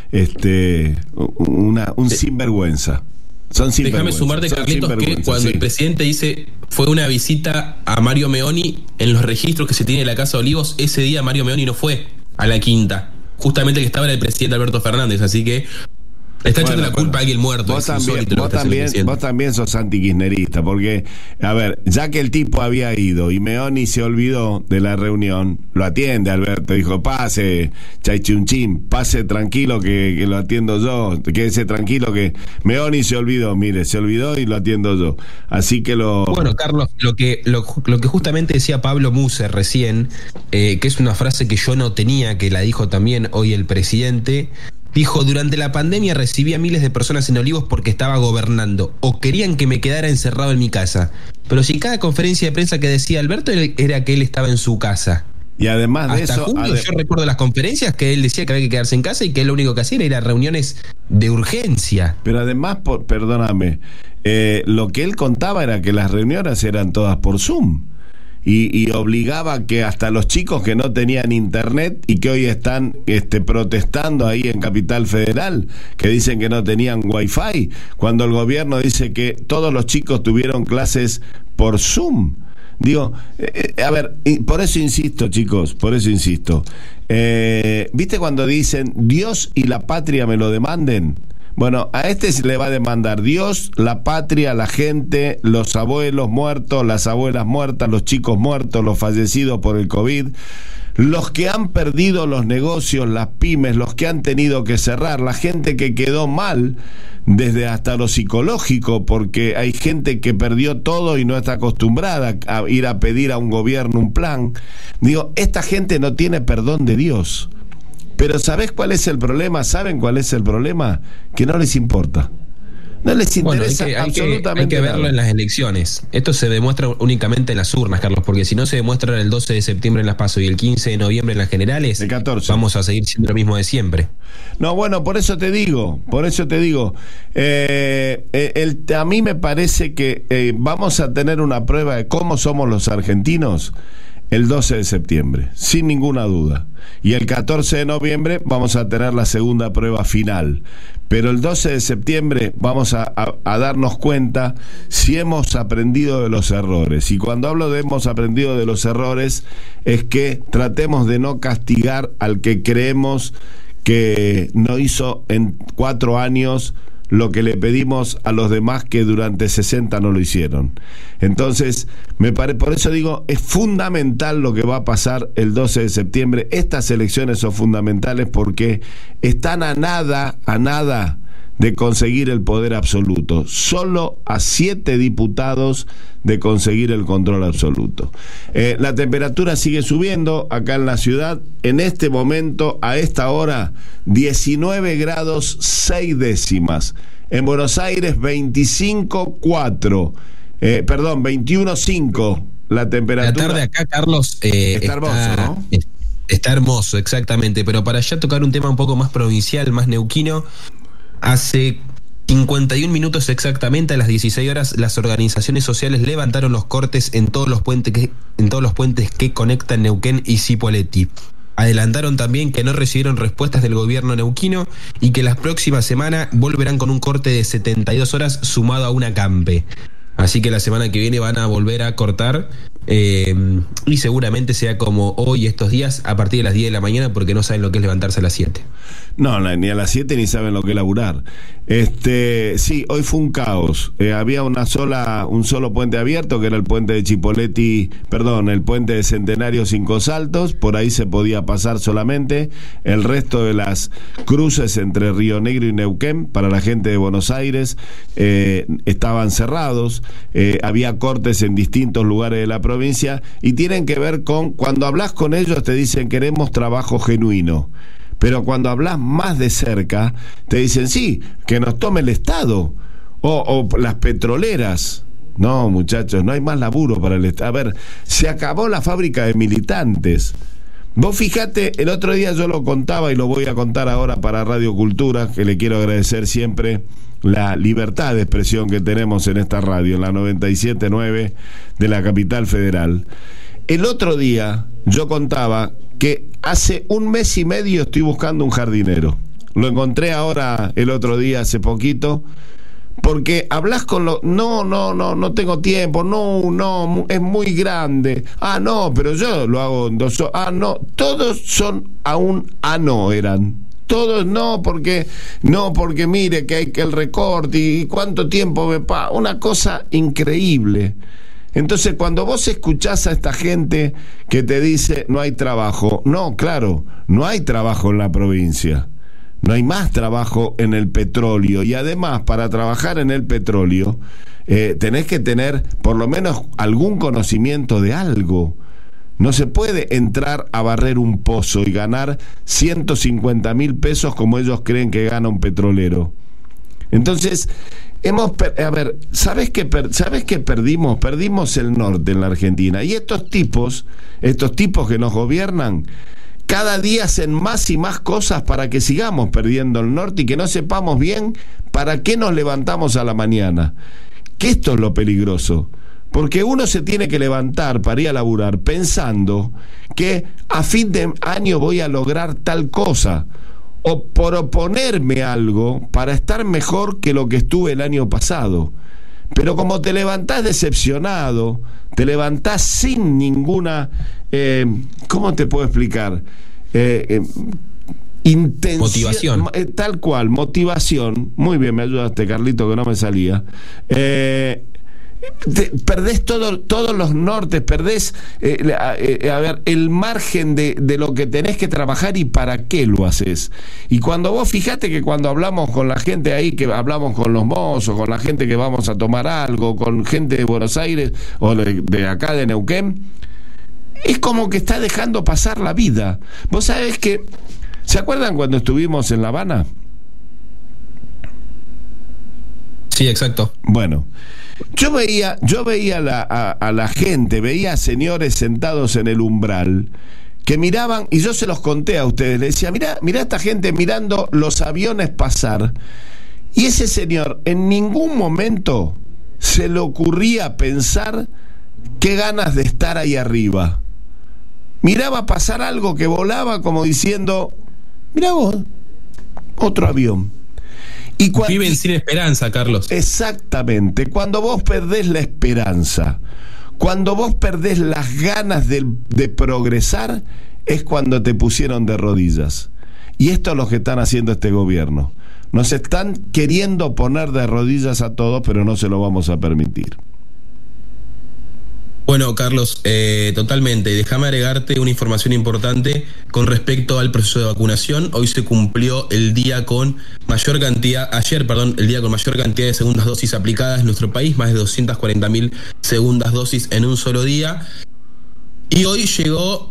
sinvergüenza. Son sinvergüenza. Déjame sumarte, Carlitos, que cuando el presidente dice fue una visita a Mario Meoni, en los registros que se tiene de la Casa de Olivos, ese día Mario Meoni no fue a la quinta. Justamente el que estaba era el presidente Alberto Fernández, así que le está echando la culpa a alguien muerto. Vos también sos antikirchnerista, porque, a ver, ya que el tipo había ido y Meoni se olvidó de la reunión, lo atiende Alberto, dijo, pase, Chaichunchín, pase tranquilo que lo atiendo yo, quédese tranquilo que Meoni se olvidó y lo atiendo yo. Así que Bueno, Carlos, lo que justamente decía Pablo Musser recién, que es una frase que yo no tenía, que la dijo también hoy el presidente. Dijo, durante la pandemia recibí a miles de personas en Olivos porque estaba gobernando, o querían que me quedara encerrado en mi casa. Pero si cada conferencia de prensa que decía Alberto era que él estaba en su casa. Y además de hasta eso... junio yo recuerdo las conferencias que él decía que había que quedarse en casa y que él lo único que hacía era ir a reuniones de urgencia. Pero además, perdóname, lo que él contaba era que las reuniones eran todas por Zoom. Y obligaba que hasta los chicos que no tenían internet y que hoy están protestando ahí en Capital Federal, que dicen que no tenían wifi, cuando el gobierno dice que todos los chicos tuvieron clases por Zoom. Digo, a ver, por eso insisto, chicos, ¿viste cuando dicen Dios y la patria me lo demanden? Bueno, a se le va a demandar Dios, la patria, la gente, los abuelos muertos, las abuelas muertas, los chicos muertos, los fallecidos por el COVID, los que han perdido los negocios, las pymes, los que han tenido que cerrar, la gente que quedó mal, desde hasta lo psicológico, porque hay gente que perdió todo y no está acostumbrada a ir a pedir a un gobierno un plan. Digo, esta gente no tiene perdón de Dios. Pero ¿sabés cuál es el problema? ¿Saben cuál es el problema? Que no les importa. No les interesa absolutamente hay que verlo nada. En las elecciones. Esto se demuestra únicamente en las urnas, Carlos, porque si no se demuestra el 12 de septiembre en las PASO y el 15 de noviembre en las generales, el 14. Vamos a seguir siendo lo mismo de siempre. No, bueno, por eso te digo. A mí me parece que vamos a tener una prueba de cómo somos los argentinos el 12 de septiembre, sin ninguna duda. Y el 14 de noviembre vamos a tener la segunda prueba final. Pero el 12 de septiembre vamos a darnos cuenta si hemos aprendido de los errores. Y cuando hablo de hemos aprendido de los errores, es que tratemos de no castigar al que creemos que no hizo en 4 años lo que le pedimos a los demás que durante 60 no lo hicieron. Entonces, por eso digo, es fundamental lo que va a pasar el 12 de septiembre. Estas elecciones son fundamentales porque están a nada de conseguir el poder absoluto, solo a 7 diputados de conseguir el control absoluto. La temperatura sigue subiendo acá en la ciudad, en este momento, a esta hora, 19 grados 6 décimas. En Buenos Aires, 21,5 la temperatura. La tarde acá, Carlos, está hermoso, ¿no? Está hermoso, exactamente, pero para ya tocar un tema un poco más provincial, más neuquino, hace 51 minutos exactamente, a las 16 horas, las organizaciones sociales levantaron los cortes en todos los puentes que conectan Neuquén y Cipolletti. Adelantaron también que no recibieron respuestas del gobierno neuquino y que las próximas semanas volverán con un corte de 72 horas sumado a un acampe. Así que la semana que viene van a volver a cortar y seguramente sea como hoy, estos días, a partir de las 10 de la mañana, porque no saben lo que es levantarse a las 7. No, ni a las 7 ni saben lo que es laburar. Sí, hoy fue un caos. Había un solo puente abierto, que era el puente de el puente de Centenario Cinco Saltos. Por ahí se podía pasar solamente. El resto de las cruces entre Río Negro y Neuquén, para la gente de Buenos Aires, estaban cerrados. Había cortes en distintos lugares de la provincia. provincia y tienen que ver con, cuando hablas con ellos te dicen queremos trabajo genuino, pero cuando hablas más de cerca te dicen sí, que nos tome el Estado o las petroleras. No, muchachos, no hay más laburo para el Estado. A ver, se acabó la fábrica de militantes. Vos fijate, el otro día yo lo contaba y lo voy a contar ahora para Radio Cultura, que le quiero agradecer siempre la libertad de expresión que tenemos en esta radio, en la 97.9 de la capital federal. El otro día yo contaba que hace 1 mes y medio estoy buscando un jardinero. Lo encontré ahora el otro día, hace poquito, porque hablas con los... No tengo tiempo, no, es muy grande. No, pero yo lo hago en 2 horas. No, todos son no eran. Todos no, porque mire que hay que el recorte y cuánto tiempo me paga. Una cosa increíble. Entonces, cuando vos escuchás a esta gente que te dice no hay trabajo, no, claro, no hay trabajo en la provincia. No hay más trabajo en el petróleo y además para trabajar en el petróleo tenés que tener por lo menos algún conocimiento de algo. No se puede entrar a barrer un pozo y ganar 150.000 pesos como ellos creen que gana un petrolero. Entonces, ¿sabes qué perdimos? Perdimos el norte en la Argentina. Y estos tipos que nos gobiernan, cada día hacen más y más cosas para que sigamos perdiendo el norte y que no sepamos bien para qué nos levantamos a la mañana. Que esto es lo peligroso. Porque uno se tiene que levantar para ir a laburar pensando que a fin de año voy a lograr tal cosa, o proponerme algo para estar mejor que lo que estuve el año pasado. Pero como te levantás decepcionado, te levantás sin ninguna... ¿cómo te puedo explicar? Motivación. Tal cual, motivación. Muy bien, me ayudaste, Carlito, que no me salía. Perdés todos los nortes, perdés el margen de lo que tenés que trabajar y para qué lo haces. Y cuando vos fijate que cuando hablamos con la gente ahí, que hablamos con los mozos, con la gente que vamos a tomar algo, con gente de Buenos Aires o de acá de Neuquén, es como que está dejando pasar la vida. Vos sabés que, ¿se acuerdan cuando estuvimos en La Habana? Sí, exacto. Bueno, yo veía a la gente, veía a señores sentados en el umbral que miraban, y yo se los conté a ustedes, les decía, mirá esta gente mirando los aviones pasar, y ese señor en ningún momento se le ocurría pensar qué ganas de estar ahí arriba. Miraba pasar algo que volaba como diciendo, mirá vos, otro avión. Viven sin esperanza, Carlos. Exactamente. Cuando vos perdés la esperanza, cuando vos perdés las ganas de progresar, es cuando te pusieron de rodillas. Y esto es lo que están haciendo este gobierno. Nos están queriendo poner de rodillas a todos, pero no se lo vamos a permitir. Bueno, Carlos, totalmente. Déjame agregarte una información importante con respecto al proceso de vacunación. Hoy se cumplió el día con mayor cantidad de segundas dosis aplicadas en nuestro país, más de 240.000 segundas dosis en un solo día. Y hoy llegaron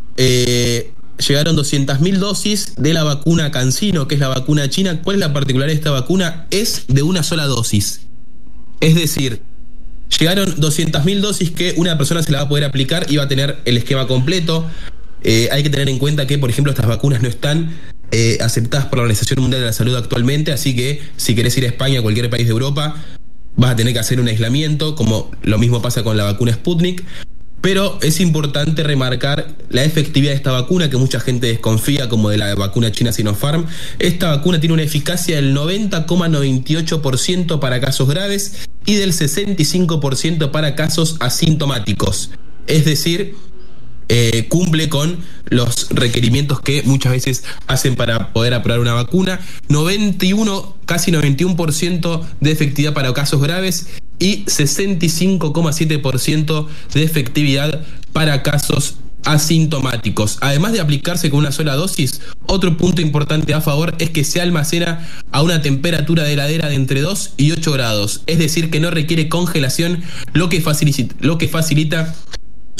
200.000 dosis de la vacuna CanSino, que es la vacuna china. ¿Cuál es la particularidad de esta vacuna? Es de una sola dosis. Es decir, llegaron 200.000 dosis que una persona se la va a poder aplicar y va a tener el esquema completo. Hay que tener en cuenta que, por ejemplo, estas vacunas no están aceptadas por la Organización Mundial de la Salud actualmente, así que si querés ir a España o cualquier país de Europa, vas a tener que hacer un aislamiento, como lo mismo pasa con la vacuna Sputnik. Pero es importante remarcar la efectividad de esta vacuna, que mucha gente desconfía, como de la vacuna china Sinopharm. Esta vacuna tiene una eficacia del 90,98% para casos graves y del 65% para casos asintomáticos. Es decir, cumple con los requerimientos que muchas veces hacen para poder aprobar una vacuna. Casi 91% de efectividad para casos graves y 65,7% de efectividad para casos asintomáticos. Además de aplicarse con una sola dosis, otro punto importante a favor es que se almacena a una temperatura de heladera de entre 2 y 8 grados, es decir, que no requiere congelación, lo que facilita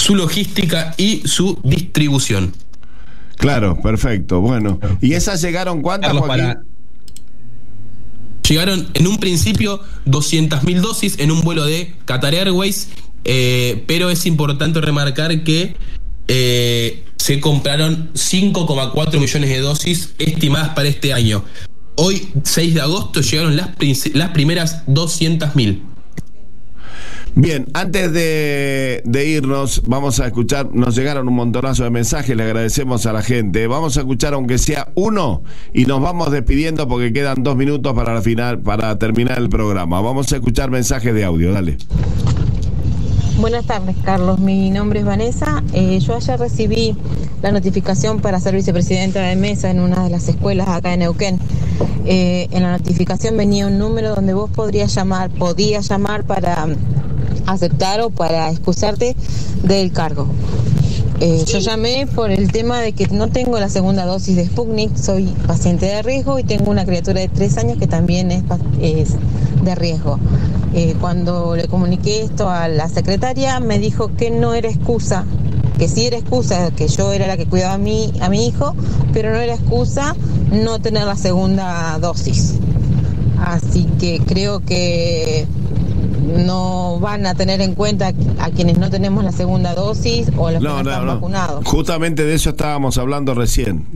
su logística y su distribución. Claro, perfecto. Bueno, ¿y esas llegaron cuántas, Carlos, Joaquín? Llegaron en un principio 200.000 dosis en un vuelo de Qatar Airways, pero es importante remarcar que se compraron 5,4 millones de dosis estimadas para este año. Hoy, 6 de agosto, llegaron las primeras 200.000. Bien, antes de irnos, vamos a escuchar, nos llegaron un montonazo de mensajes, le agradecemos a la gente. Vamos a escuchar aunque sea uno y nos vamos despidiendo porque quedan 2 minutos para terminar el programa. Vamos a escuchar mensajes de audio, dale. Buenas tardes, Carlos. Mi nombre es Vanessa. Yo ayer recibí la notificación para ser vicepresidenta de mesa en una de las escuelas acá en Neuquén. En la notificación venía un número donde vos podías llamar para aceptar o para excusarte del cargo. Yo llamé por el tema de que no tengo la segunda dosis de Sputnik, soy paciente de riesgo y tengo una criatura de 3 años que también es de riesgo. Cuando le comuniqué esto a la secretaria, me dijo que no era excusa, que sí era excusa, que yo era la que cuidaba a mi hijo, pero no era excusa no tener la segunda dosis. Así que creo que no van a tener en cuenta a quienes no tenemos la segunda dosis o los que no están vacunados. Justamente de eso estábamos hablando recién.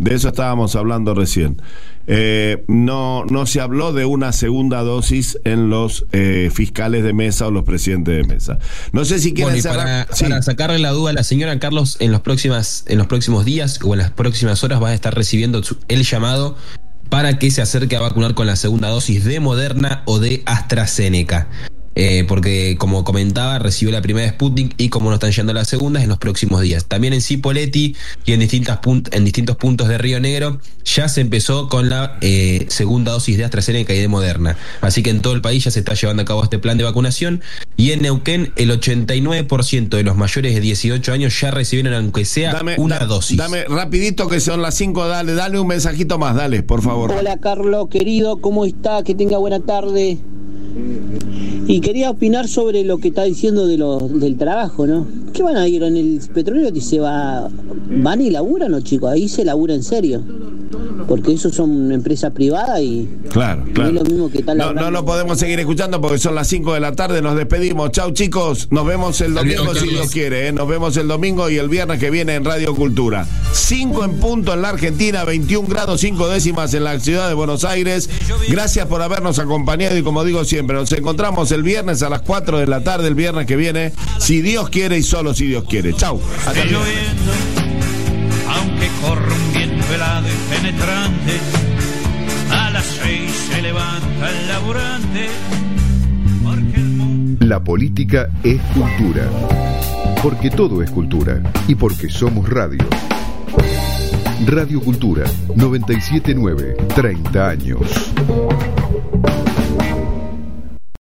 No se habló de una segunda dosis en los fiscales de mesa o los presidentes de mesa. No sé si quieren cerrar. Para sacarle la duda a la señora, Carlos, en los próximos días o en las próximas horas va a estar recibiendo el llamado para que se acerque a vacunar con la segunda dosis de Moderna o de AstraZeneca. Porque, como comentaba, recibió la primera de Sputnik y como no están llegando las segundas, en los próximos días. También en Cipolletti y en distintos puntos de Río Negro ya se empezó con la segunda dosis de AstraZeneca y de Moderna. Así que en todo el país ya se está llevando a cabo este plan de vacunación. Y en Neuquén, el 89% de los mayores de 18 años ya recibieron, aunque sea una dosis. Dame rapidito, que son las 5, dale un mensajito más, dale, por favor. Hola, Carlos, querido, ¿cómo está? Que tenga buena tarde. Y quería opinar sobre lo que está diciendo del trabajo, ¿no? ¿Qué van a ir en el petróleo? Que van y laburan, ¿no, chicos? Ahí se labura en serio. Porque esos son empresas privadas y claro. No es lo mismo que tal. No podemos seguir escuchando porque son las 5 de la tarde. Nos despedimos. Chau, chicos. Nos vemos el domingo si Dios quiere. Nos vemos el domingo y el viernes que viene en Radio Cultura. 5 en punto en la Argentina, 21 grados 5 décimas en la ciudad de Buenos Aires. Gracias por habernos acompañado y, como digo siempre, nos encontramos el viernes a las 4 de la tarde, el viernes que viene, si Dios quiere y solo si Dios quiere. Chau. Hasta lloviendo, aunque corre un viento helado y penetrante, a las 6 se levanta el laburante, porque el mundo... La política es cultura, porque todo es cultura y porque somos radio. Radio Cultura 979, 30 años.